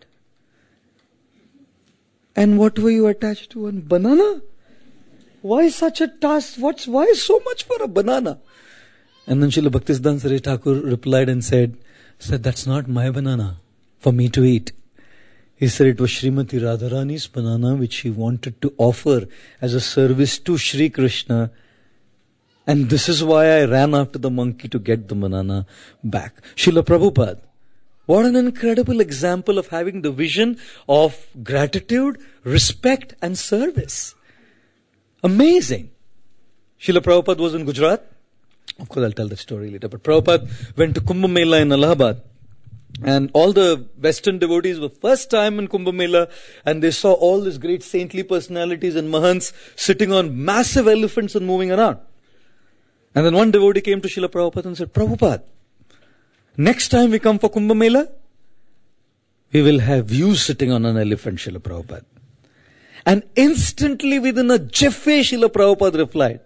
And what were you attached to? One banana? Why such a task? Why so much for a banana? And then Srila Bhaktisiddhanta Saraswati Thakur replied and said, that's not my banana for me to eat. He said it was Srimati Radharani's banana which he wanted to offer as a service to Sri Krishna. And this is why I ran after the monkey to get the banana back. Srila Prabhupada, what an incredible example of having the vision of gratitude, respect and service. Amazing. Srila Prabhupada was in Gujarat. Of course, I'll tell that story later. But Prabhupada went to Kumbh Mela in Allahabad. And all the Western devotees were first time in Kumbh Mela. And they saw all these great saintly personalities and mahants sitting on massive elephants and moving around. And then one devotee came to Srila Prabhupada and said, Prabhupada, next time we come for Kumbh Mela, we will have you sitting on an elephant, Srila Prabhupada. And instantly within a jiffy, Srila Prabhupada replied,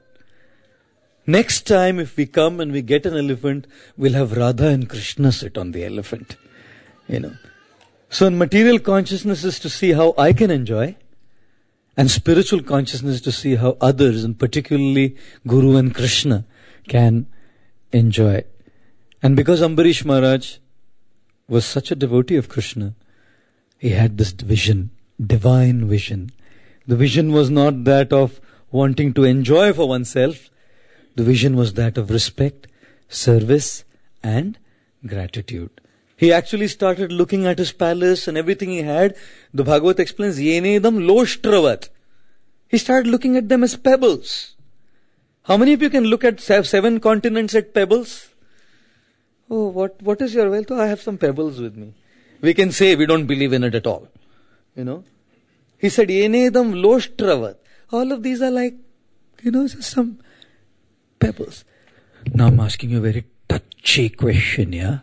next time if we come and we get an elephant, we'll have Radha and Krishna sit on the elephant. You know. So in material consciousness is to see how I can enjoy, and spiritual consciousness to see how others, and particularly Guru and Krishna, can enjoy. And because Ambarish Maharaj was such a devotee of Krishna, he had this vision, divine vision. The vision was not that of wanting to enjoy for oneself. The vision was that of respect, service, and gratitude. He actually started looking at his palace and everything he had. The Bhagavad explains, Yenedam loshtravat. He started looking at them as pebbles. How many of you can look at 7 continents at pebbles? Oh, what is your wealth? Oh, I have some pebbles with me. We can say we don't believe in it at all. You know. He said, Yenedam loshtravat. All of these are like, just some pebbles. Now I'm asking you a very touchy question, yeah?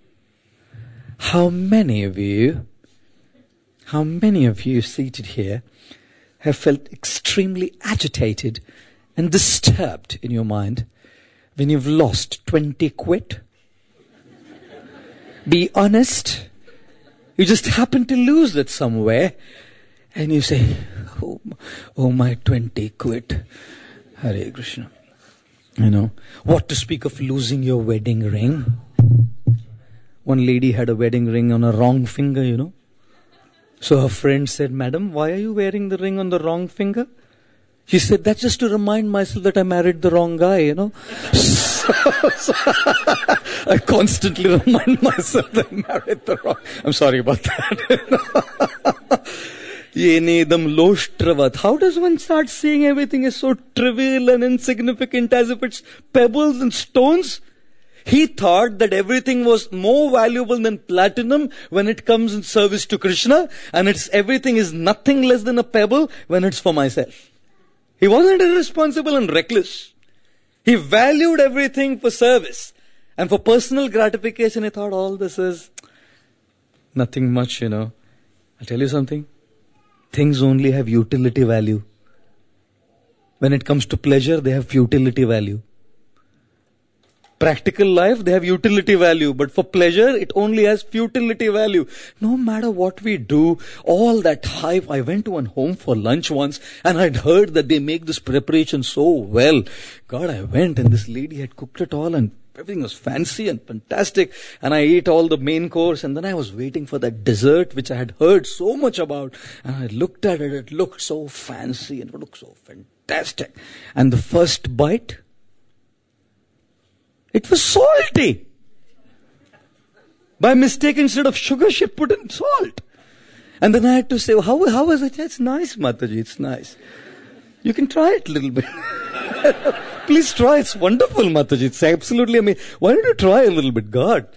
How many of you seated here have felt extremely agitated and disturbed in your mind when you've lost 20 quid? Be honest. You just happen to lose it somewhere. And you say, oh my 20 quid. Hare Krishna. You know, what to speak of losing your wedding ring? One lady had a wedding ring on a wrong finger, you know. So her friend said, Madam, why are you wearing the ring on the wrong finger? She said, that's just to remind myself that I married the wrong guy, you know. So I constantly remind myself that I married the wrong. I'm sorry about that. Yenedam loshtravat. How does one start seeing everything is so trivial and insignificant as if it's pebbles and stones? He thought that everything was more valuable than platinum when it comes in service to Krishna, and everything is nothing less than a pebble when it's for myself. He wasn't irresponsible and reckless. He valued everything for service. And for personal gratification, he thought all this is nothing much, you know. I'll tell you something. Things only have utility value. When it comes to pleasure, they have futility value. Practical life, they have utility value. But for pleasure, it only has futility value. No matter what we do, all that hype. I went to one home for lunch once and I'd heard that they make this preparation so well. God, I went and this lady had cooked it all and everything was fancy and fantastic. And I ate all the main course and then I was waiting for that dessert which I had heard so much about. And I looked at it, it looked so fancy and it looked so fantastic. And the first bite, it was salty. By mistake, instead of sugar, she put in salt. And then I had to say, how was it? It's nice, Mataji, it's nice. You can try it a little bit. Please try, it's wonderful, Mataji. It's absolutely amazing. Why don't you try a little bit, God?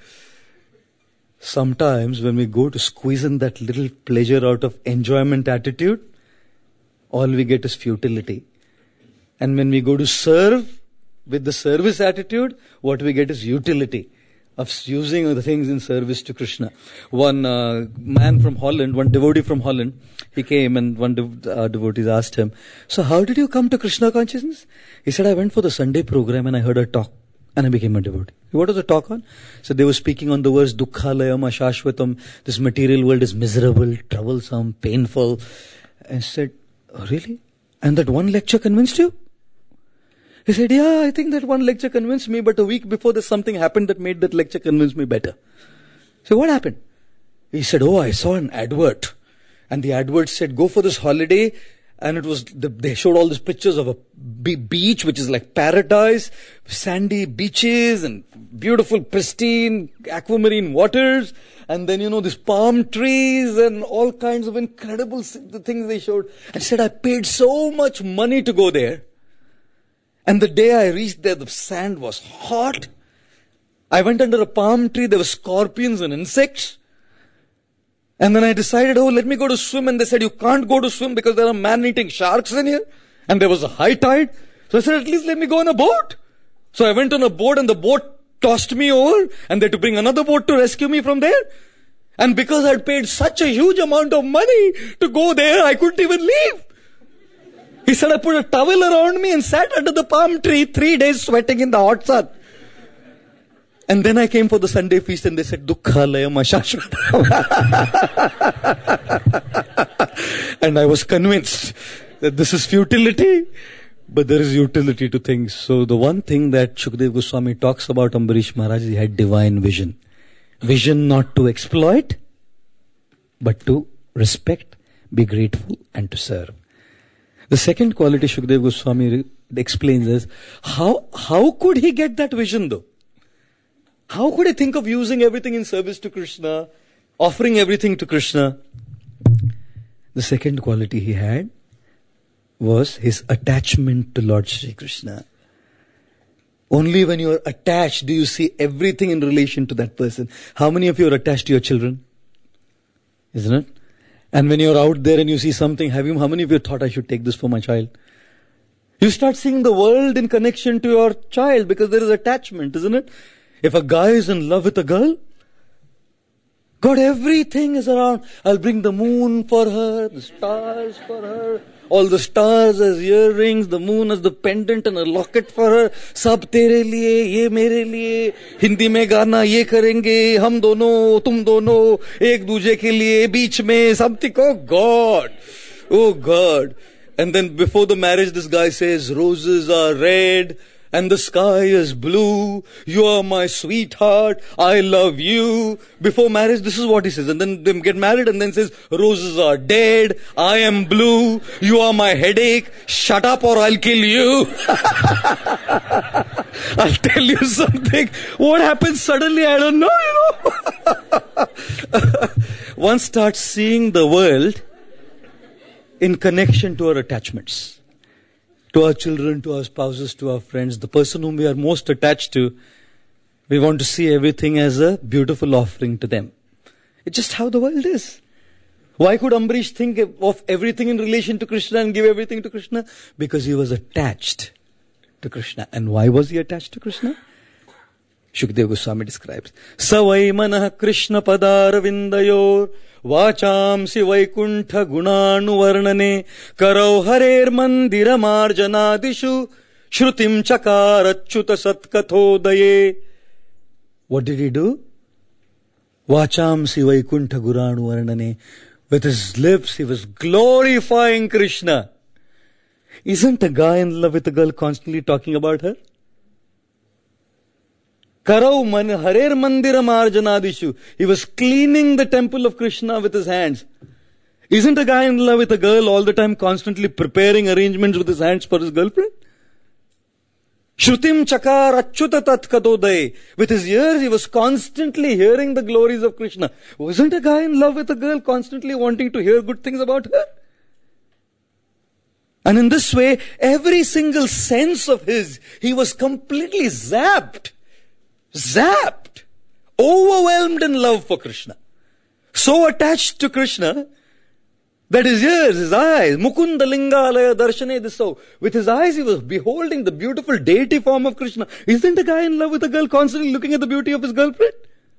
Sometimes when we go to squeeze in that little pleasure out of enjoyment attitude, all we get is futility. And when we go to serve, with the service attitude, what we get is utility of using the things in service to Krishna. One man from Holland, one devotee from Holland, he came and one devotee asked him, so how did you come to Krishna consciousness? He said, I went for the Sunday program and I heard a talk and I became a devotee. What was the talk on? So they were speaking on the words Dukkhalayam Ashashvatam. This material world is miserable, troublesome, painful. And said, oh, really? And that one lecture convinced you? He said, yeah, I think that one lecture convinced me, but a week before this something happened that made that lecture convince me better. So what happened? He said, oh, I saw an advert. And the advert said, go for this holiday. And it was, they showed all these pictures of a beach, which is like paradise, sandy beaches and beautiful, pristine, aquamarine waters. And then, you know, these palm trees and all kinds of incredible things they showed. And said, I paid so much money to go there. And the day I reached there, the sand was hot. I went under a palm tree, there were scorpions and insects. And then I decided, let me go to swim. And they said, you can't go to swim because there are man-eating sharks in here. And there was a high tide. So I said, at least let me go on a boat. So I went on a boat and the boat tossed me over. And they had to bring another boat to rescue me from there. And because I had paid such a huge amount of money to go there, I couldn't even leave. He said, I put a towel around me and sat under the palm tree 3 days sweating in the hot sun. And then I came for the Sunday feast and they said, Dukkhalayam Ashashvatam. And I was convinced that this is futility, but there is utility to things. So the one thing that Shukdev Goswami talks about Ambarish Maharaj, he had divine vision. Vision not to exploit, but to respect, be grateful and to serve. The second quality Shukdev Goswami explains is, how could he get that vision though? How could he think of using everything in service to Krishna, offering everything to Krishna? The second quality he had was his attachment to Lord Shri Krishna. Only when you are attached do you see everything in relation to that person. How many of you are attached to your children? Isn't it? And when you're out there and you see something, how many of you thought I should take this for my child? You start seeing the world in connection to your child because there is attachment, isn't it? If a guy is in love with a girl, God, everything is around. I'll bring the moon for her, the stars for her, All the stars as earrings, the moon as the pendant and a locket for her. Sab tere liye, ye mere liye. Hindi mein gaana ye karenge, hum dono, tum dono, ek duje ke liye, beech mein, something. Oh God. Oh God. And then before the marriage, this guy says, roses are red and the sky is blue. You are my sweetheart. I love you. Before marriage, this is what he says. And then they get married and then says, roses are dead. I am blue. You are my headache. Shut up or I'll kill you. I'll tell you something. What happens suddenly, I don't know, One starts seeing the world in connection to our attachments. To our children, to our spouses, to our friends, the person whom we are most attached to, we want to see everything as a beautiful offering to them. It's just how the world is. Why could Ambarish think of everything in relation to Krishna and give everything to Krishna? Because he was attached to Krishna. And why was he attached to Krishna? Shukdev Goswami describes, Savai manah Krishna padar vindayor Vachamsi Vaikuntha Gunanu Varnane Karau Harer Mandira Marjanadishu Shrutim Chakarachyuta Satkathodaye. What did he do? Vachamsi Vaikuntha Gunanu Varnane. With his lips he was glorifying Krishna. Isn't a guy in love with a girl constantly talking about her? Karau Harer Mandira Marjanadishu. He was cleaning the temple of Krishna with his hands. Isn't a guy in love with a girl all the time constantly preparing arrangements with his hands for his girlfriend? Shrutim Chakar Achyuta Tatkatodai. With his ears he was constantly hearing the glories of Krishna. Wasn't a guy in love with a girl constantly wanting to hear good things about her? And in this way, every single sense of his, he was completely zapped, overwhelmed in love for Krishna. So attached to Krishna that his ears, his eyes, Mukunda Lingalaya Darshane Diso, with his eyes he was beholding the beautiful deity form of Krishna. Isn't a guy in love with a girl constantly looking at the beauty of his girlfriend?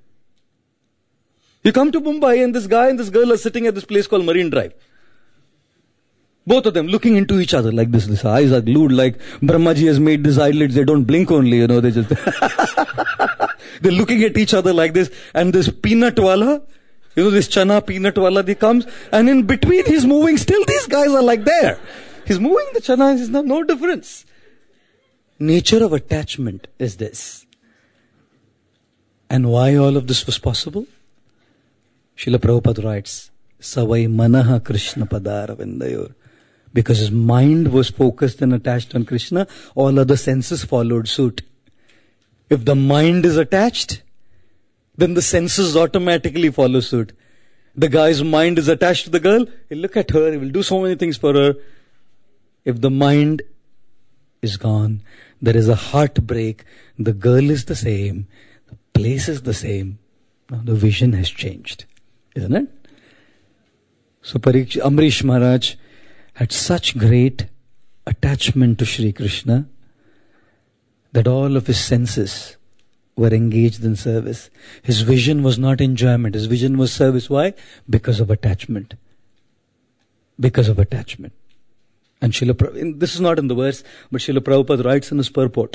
You come to Mumbai and this guy and this girl are sitting at this place called Marine Drive. Both of them looking into each other like this. These eyes are glued like Brahmaji has made these eyelids. They don't blink only, they just... They're looking at each other like this. And this peanut wala, this chana peanut wala, he comes. And in between he's moving. Still these guys are like there. He's moving the chana. There's no difference. Nature of attachment is this. And why all of this was possible? Srila Prabhupada writes, Savai manaha Krishna padara vindayor. Because his mind was focused and attached on Krishna, all other senses followed suit. If the mind is attached, then the senses automatically follow suit. The guy's mind is attached to the girl, he'll look at her, he will do so many things for her. If the mind is gone, there is a heartbreak, the girl is the same, the place is the same. Now the vision has changed, isn't it? So Ambarish Maharaj had such great attachment to Shri Krishna that all of his senses were engaged in service. His vision was not enjoyment, his vision was service. Why? Because of attachment. Because of attachment. And this is not in the verse, but Srila Prabhupada writes in his purport.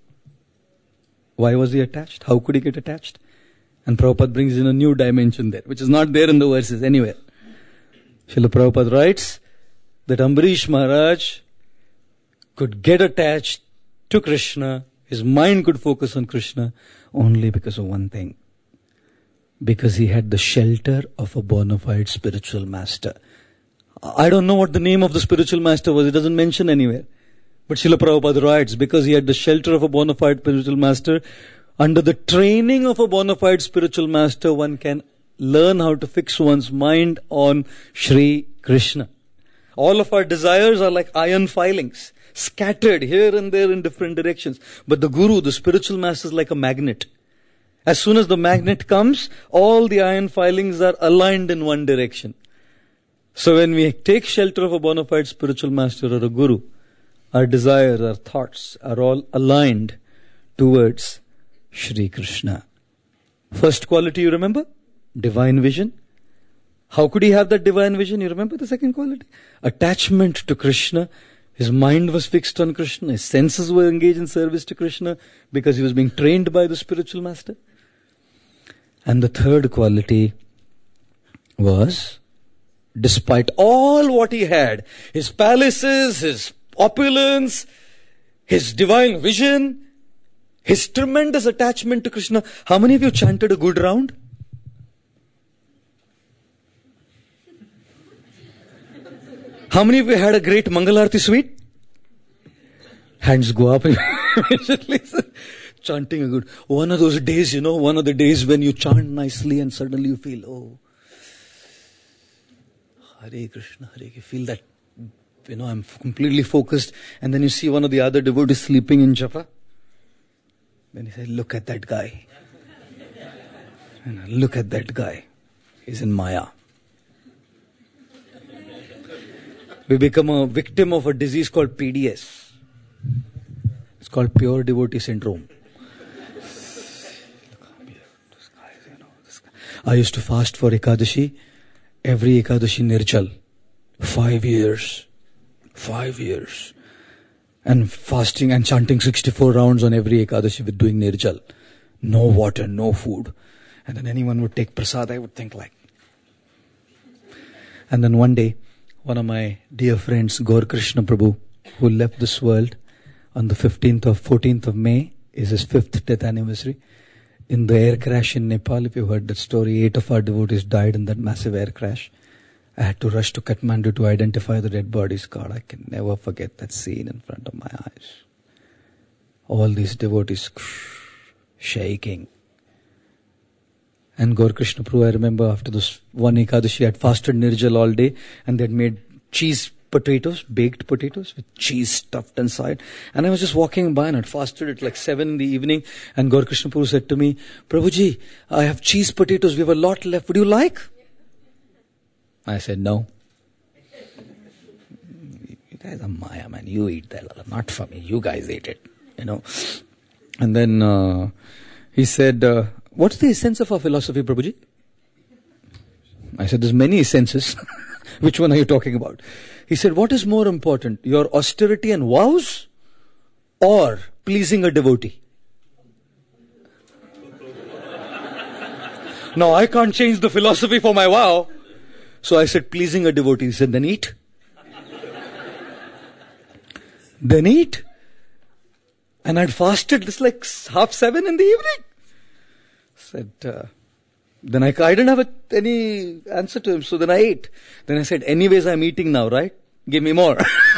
Why was he attached? How could he get attached? And Prabhupada brings in a new dimension there, which is not there in the verses anywhere. Srila Prabhupada writes that Ambarish Maharaj could get attached to Krishna, his mind could focus on Krishna only because of one thing. Because he had the shelter of a bona fide spiritual master. I don't know what the name of the spiritual master was, it doesn't mention anywhere. But Srila Prabhupada writes, because he had the shelter of a bona fide spiritual master, under the training of a bona fide spiritual master, one can learn how to fix one's mind on Shri Krishna. All of our desires are like iron filings, scattered here and there in different directions. But the Guru, the spiritual master, is like a magnet. As soon as the magnet comes, all the iron filings are aligned in one direction. So when we take shelter of a bona fide spiritual master or a Guru, our desires, our thoughts are all aligned towards Shri Krishna. First quality you remember? Divine vision. How could he have that divine vision? You remember the second quality? Attachment to Krishna. His mind was fixed on Krishna. His senses were engaged in service to Krishna because he was being trained by the spiritual master. And the third quality was, despite all what he had, his palaces, his opulence, his divine vision, his tremendous attachment to Krishna. How many of you chanted a good round? How many of you had a great Mangalarti suite? Hands go up immediately. Chanting a good. One of those days, one of the days when you chant nicely and suddenly you feel, oh, Hare Krishna, Hare Krishna. Feel that, I'm completely focused. And then you see one of the other devotees sleeping in japa. Then you say, look at that guy. Look at that guy. He's in Maya. We become a victim of a disease called PDS. It's called pure devotee syndrome. I used to fast for Ekadashi. Every Ekadashi Nirjal. 5 years. 5 years. And fasting and chanting 64 rounds on every Ekadashi with doing Nirjal. No water, no food. And then anyone would take prasad, I would think like. And then one day, one of my dear friends, Gaur Krishna Prabhu, who left this world on the 14th of May, is his 5th death anniversary. In the air crash in Nepal, if you heard that story, 8 of our devotees died in that massive air crash. I had to rush to Kathmandu to identify the dead bodies. God, I can never forget that scene in front of my eyes. All these devotees shaking. And Gaur Krishna Prabhu, I remember after this one Ekadashi, I had fasted Nirjal all day and they had made cheese potatoes, baked potatoes with cheese stuffed inside. And I was just walking by and I'd fasted at like 7 in the evening. And Gaur Krishna Prabhu said to me, Prabhuji, I have cheese potatoes. We have a lot left. Would you like? I said, no. You guys are Maya, man. You eat that. Not for me. You guys ate it. And then he said, what's the essence of our philosophy, Prabhuji? I said, there's many essences. Which one are you talking about? He said, what is more important, your austerity and vows or pleasing a devotee? Now, I can't change the philosophy for my vow. So I said, pleasing a devotee. He said, then eat. Then eat. And I'd fasted, it's like 6:30 in the evening. Said, then I didn't have any answer to him, so then I ate. Then I said, anyways, I'm eating now, right? Give me more.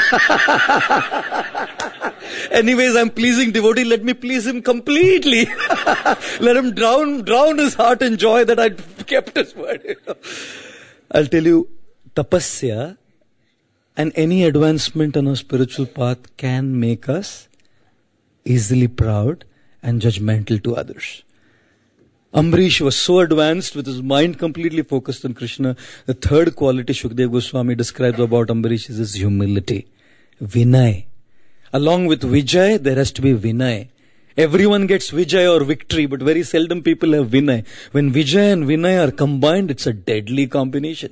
Anyways, I'm pleasing devotee, let me please him completely. Let him drown his heart in joy that I'd kept his word. I'll tell you, tapasya and any advancement on a spiritual path can make us easily proud and judgmental to others. Ambarish was so advanced with his mind completely focused on Krishna. The third quality Shukdev Goswami describes about Ambarish is his humility. Vinay. Along with Vijay, there has to be Vinay. Everyone gets Vijay or victory, but very seldom people have Vinay. When Vijay and Vinay are combined, it's a deadly combination.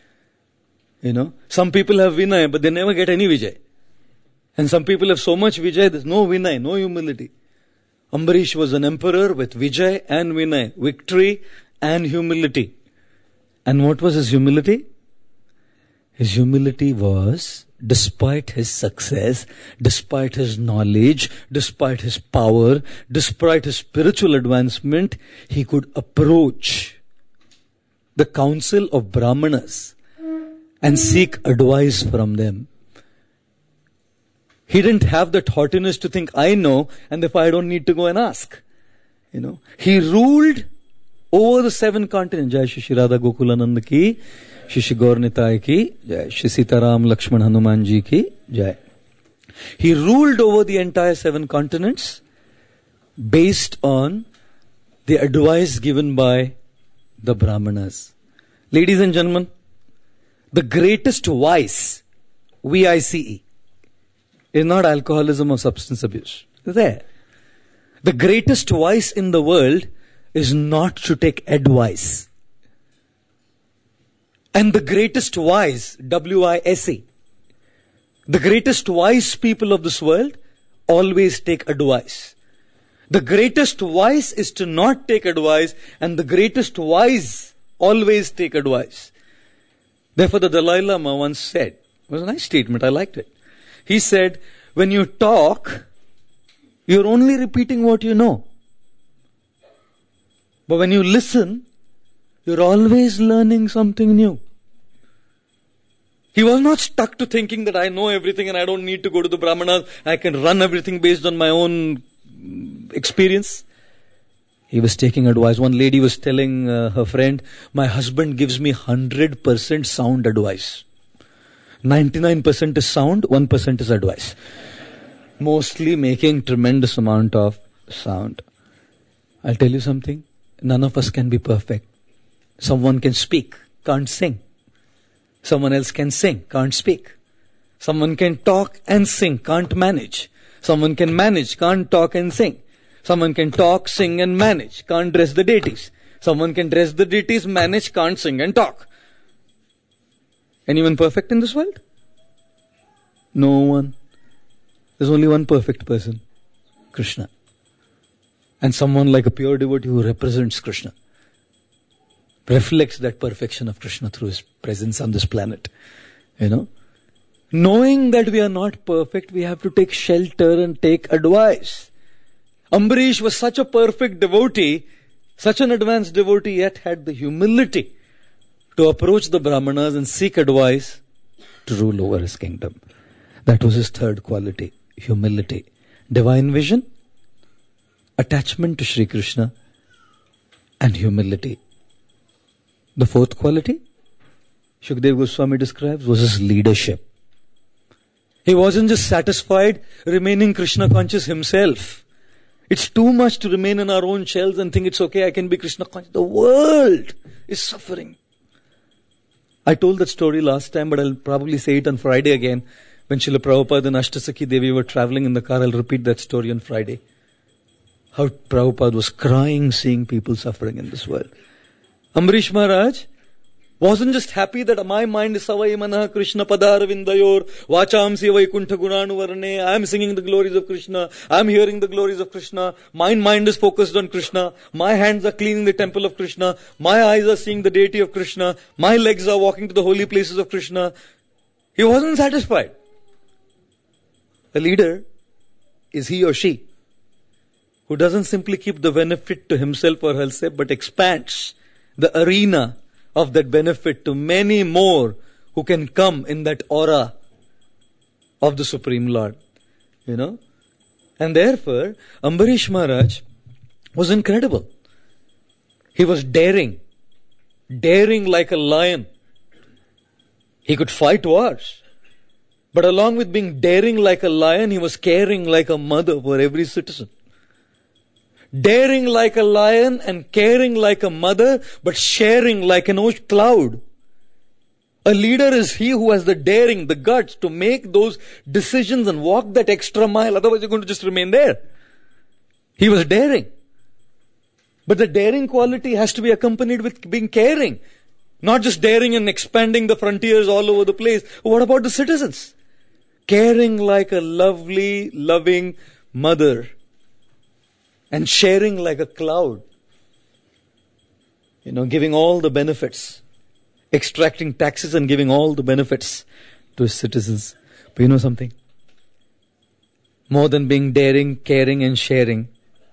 Some people have Vinay, but they never get any Vijay. And some people have so much Vijay, there's no Vinay, no humility. Ambarish was an emperor with Vijay and Vinay, victory and humility. And what was his humility? His humility was, despite his success, despite his knowledge, despite his power, despite his spiritual advancement, he could approach the council of Brahmanas and seek advice from them. He didn't have that haughtiness to think, I know, and therefore I don't need to go and ask. He ruled over the 7 continents. Jai Shri Radha Gokulananda ki, Shri Gaur Nitai ki, Jai Shri Sitaram Lakshman Hanuman ji ki, Jai. He ruled over the entire 7 continents based on the advice given by the Brahmanas. Ladies and gentlemen, the greatest vice, VICE, is not alcoholism or substance abuse. There. The greatest vice in the world is not to take advice. And the greatest wise, W-I-S-E, the greatest wise people of this world always take advice. The greatest wise is to not take advice, and the greatest wise always take advice. Therefore, the Dalai Lama once said, it was a nice statement, I liked it. He said, when you talk, you're only repeating what you know. But when you listen, you're always learning something new. He was not stuck to thinking that I know everything and I don't need to go to the Brahmanas. I can run everything based on my own experience. He was taking advice. One lady was telling her friend, my husband gives me 100% sound advice. 99% is sound, 1% is advice. Mostly making tremendous amount of sound. I'll tell you something. None of us can be perfect. Someone can speak, can't sing. Someone else can sing, can't speak. Someone can talk and sing, can't manage. Someone can manage, can't talk and sing. Someone can talk, sing and manage, can't dress the deities. Someone can dress the deities, manage, can't sing and talk. Anyone perfect in this world? No one. There's only one perfect person, Krishna. And someone like a pure devotee who represents Krishna, reflects that perfection of Krishna through his presence on this planet. Knowing that we are not perfect, we have to take shelter and take advice. Ambarish was such a perfect devotee, such an advanced devotee, yet had the humility to approach the Brahmanas and seek advice to rule over his kingdom. That was his third quality, humility. Divine vision, attachment to Sri Krishna, and humility. The fourth quality, Shukdev Goswami describes, was his leadership. He wasn't just satisfied remaining Krishna conscious himself. It's too much to remain in our own shells and think it's okay, I can be Krishna conscious. The world is suffering. I told that story last time, but I'll probably say it on Friday again. When Srila Prabhupada and Ashtasakhi Devi were traveling in the car, I'll repeat that story on Friday. How Prabhupada was crying seeing people suffering in this world. Ambarish Maharaj wasn't just happy that my mind is Savai Manah Krishna Padar Vindayor, Vachamsi Vaikuntha Gunanu Varane, I am singing the glories of Krishna, I am hearing the glories of Krishna, my mind is focused on Krishna, my hands are cleaning the temple of Krishna, my eyes are seeing the deity of Krishna, my legs are walking to the holy places of Krishna. He wasn't satisfied. A leader is he or she who doesn't simply keep the benefit to himself or herself, but expands the arena of that benefit to many more who can come in that aura of the Supreme Lord. And therefore, Ambarish Maharaj was incredible. He was daring like a lion. He could fight wars. But along with being daring like a lion, he was caring like a mother for every citizen. Daring like a lion and caring like a mother, but sharing like an ocean cloud. A leader is he who has the daring, the guts to make those decisions and walk that extra mile. Otherwise you're going to just remain there. He was daring. But the daring quality has to be accompanied with being caring. Not just daring and expanding the frontiers all over the place. What about the citizens? Caring like a lovely, loving mother. And sharing like a cloud. Giving all the benefits. Extracting taxes and giving all the benefits to his citizens. But you know something? More than being daring, caring and sharing,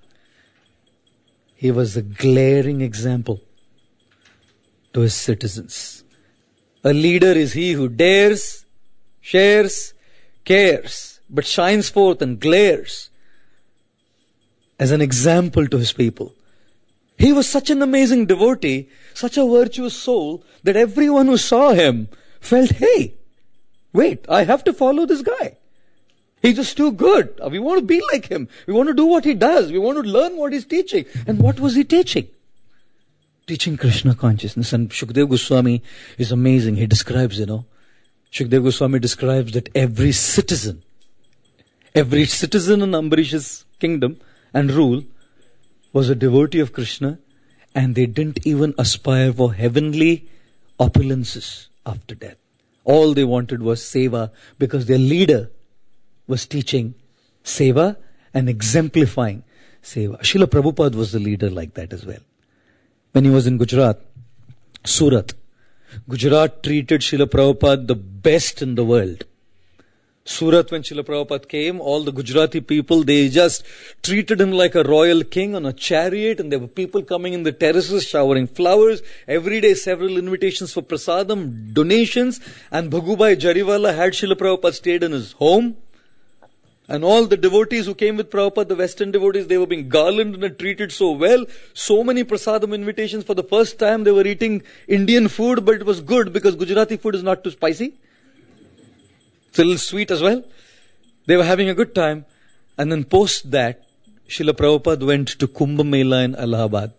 he was a glaring example to his citizens. A leader is he who dares, shares, cares, but shines forth and glares as an example to his people. He was such an amazing devotee, such a virtuous soul, that everyone who saw him felt, hey, wait, I have to follow this guy. He's just too good. We want to be like him. We want to do what he does. We want to learn what he's teaching. And what was he teaching? Teaching Krishna consciousness. And Shukdev Goswami is amazing. He describes, Shukdev Goswami describes that every citizen in Ambarish's kingdom and rule was a devotee of Krishna, and they didn't even aspire for heavenly opulences after death. All they wanted was seva, because their leader was teaching seva and exemplifying seva. Srila Prabhupada was the leader like that as well. When he was in Gujarat, Surat, Gujarat treated Srila Prabhupada the best in the world. Surat, when Srila Prabhupada came, all the Gujarati people, they just treated him like a royal king on a chariot, and there were people coming in the terraces, showering flowers. Every day, several invitations for prasadam, donations, and Bhagubai Jariwala had Srila Prabhupada stayed in his home. And all the devotees who came with Prabhupada, the Western devotees, they were being garlanded and treated so well. So many prasadam invitations. For the first time, they were eating Indian food, but it was good because Gujarati food is not too spicy. It's a little sweet as well. They were having a good time. And then post that, Srila Prabhupada went to Kumbh Mela in Allahabad.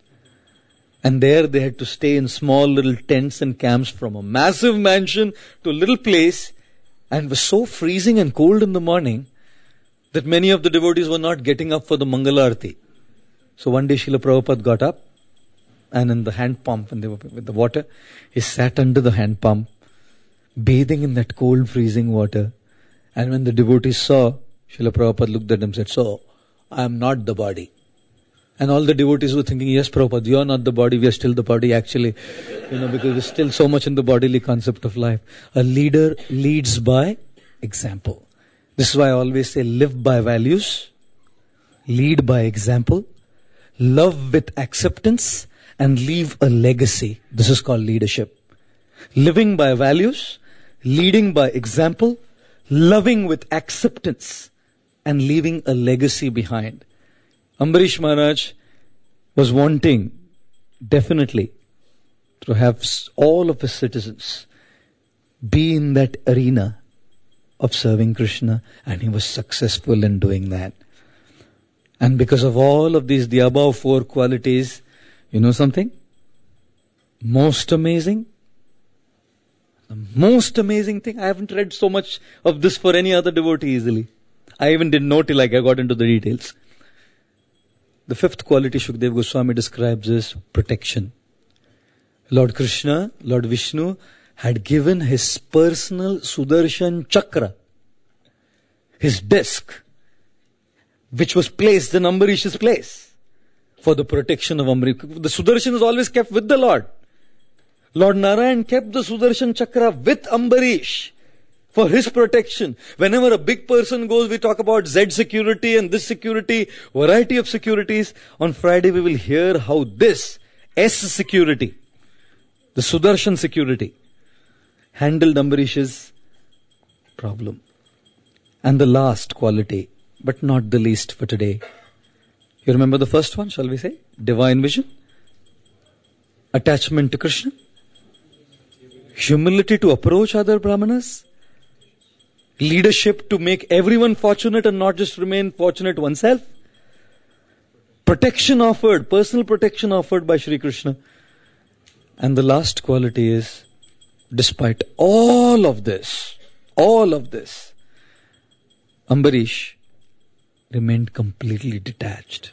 And there they had to stay in small little tents and camps, from a massive mansion to a little place. And it was so freezing and cold in the morning that many of the devotees were not getting up for the Mangalarti. So one day Srila Prabhupada got up, and in the hand pump, when they were with the water, he sat under the hand pump, bathing in that cold, freezing water. And when the devotees saw, Srila Prabhupada looked at them and said, "So, I am not the body." And all the devotees were thinking, "Yes, Prabhupada, you are not the body, we are still the body actually." Because we're still so much in the bodily concept of life. A leader leads by example. This is why I always say, live by values, lead by example, love with acceptance, and leave a legacy. This is called leadership. Living by values, leading by example, loving with acceptance, and leaving a legacy behind. Ambarish Maharaj was wanting, definitely, to have all of his citizens be in that arena of serving Krishna, and he was successful in doing that. And because of all of these, the above 4 qualities, you know something? Most amazing? The most amazing thing, I haven't read so much of this for any other devotee easily. I even didn't know till I got into the details. The 5th quality Shukdev Goswami describes is protection. Lord Krishna, Lord Vishnu had given his personal Sudarshan Chakra, his disc, which was placed in Ambarish's place for the protection of Ambarish. The Sudarshan is always kept with the Lord. Lord Narayan kept the Sudarshan Chakra with Ambarish for his protection. Whenever a big person goes, we talk about Z security and this security, variety of securities. On Friday we will hear how this S security, the Sudarshan security, handled Ambarish's problem. And the last quality, but not the least for today. You remember the first one, shall we say? Divine vision, attachment to Krishna, humility to approach other brahmanas, leadership to make everyone fortunate and not just remain fortunate oneself, protection offered, personal protection offered by Shri Krishna. And the last quality is, despite all of this, Ambarish remained completely detached.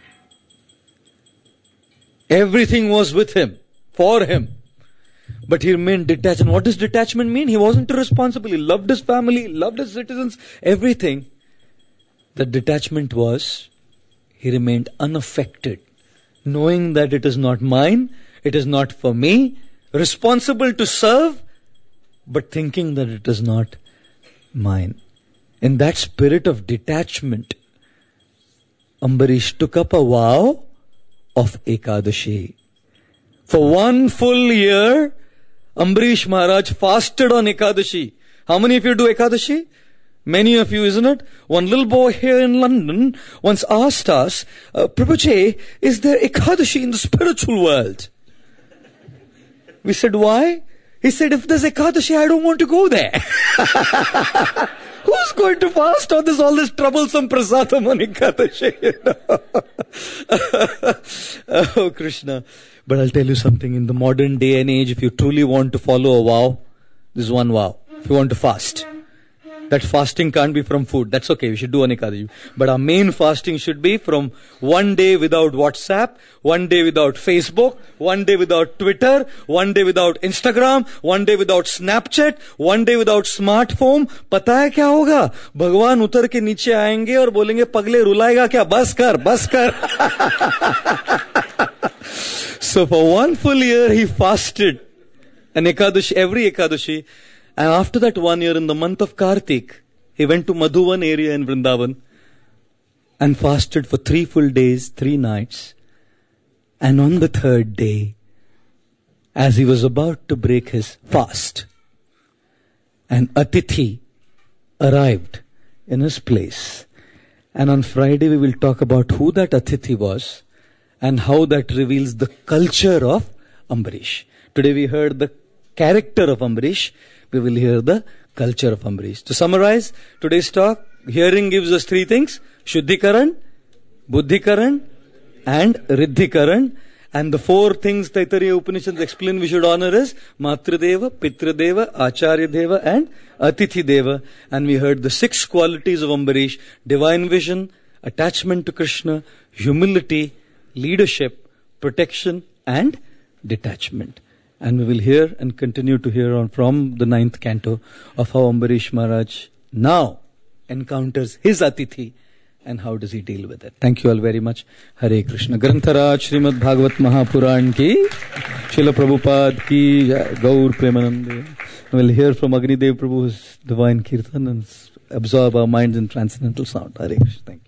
Everything was with him, for him. But he remained detached. And what does detachment mean? He wasn't irresponsible. He loved his family, loved his citizens, everything. The detachment was, he remained unaffected, knowing that it is not mine, it is not for me, responsible to serve, but thinking that it is not mine. In that spirit of detachment, Ambarish took up a vow of Ekadashi. For 1 full year, Ambarish Maharaj fasted on Ekadashi. How many of you do Ekadashi? Many of you, isn't it? One little boy here in London once asked us, Prabhuji, is there Ekadashi in the spiritual world? We said, why? He said, if there's Ekadashi, I don't want to go there. Who's going to fast on all this troublesome prasadam on Ekadashi? Oh, Krishna. But I'll tell you something, in the modern day and age, if you truly want to follow a vow, this is one vow. If you want to fast, that fasting can't be from food. That's okay, we should do Anikadashi. But our main fasting should be from 1 day without WhatsApp, 1 day without Facebook, 1 day without Twitter, 1 day without Instagram, 1 day without Snapchat, 1 day without smartphone. पता है क्या होगा? भगवान उतर के नीचे आएंगे और बोलेंगे पगले रुलाएगा क्या? बस कर, बस कर. So for 1 full year he fasted. An Ekadashi, every Ekadashi. And after that 1 year, in the month of Kartik, he went to Madhuvan area in Vrindavan and fasted for 3 full days, 3 nights. And on the 3rd day, as he was about to break his fast, an Atithi arrived in his place. And on Friday we will talk about who that Atithi was and how that reveals the culture of Ambarish. Today we heard the character of Ambarish. We will hear the culture of Ambarish. To summarize today's talk, hearing gives us 3 things: Shuddhikaran, Buddhikaran, and Riddhikaran. And the 4 things Taittiriya Upanishads explain we should honor is Matrideva, Pitradeva, Acharya Deva, and Atithi Deva. And we heard the 6 qualities of Ambarish: divine vision, attachment to Krishna, humility, leadership, protection, and detachment. And we will hear and continue to hear on from the 9th canto of how Ambarish Maharaj now encounters his Atithi and how does he deal with it. Thank you all very much. Hare Krishna. Grantharaj Srimad Bhagavat Mahapuran ki, Srila Prabhupada ki, Gaur Premanande. We will hear from Agnidev Prabhu's divine kirtan and absorb our minds in transcendental sound. Hare Krishna. Thank you.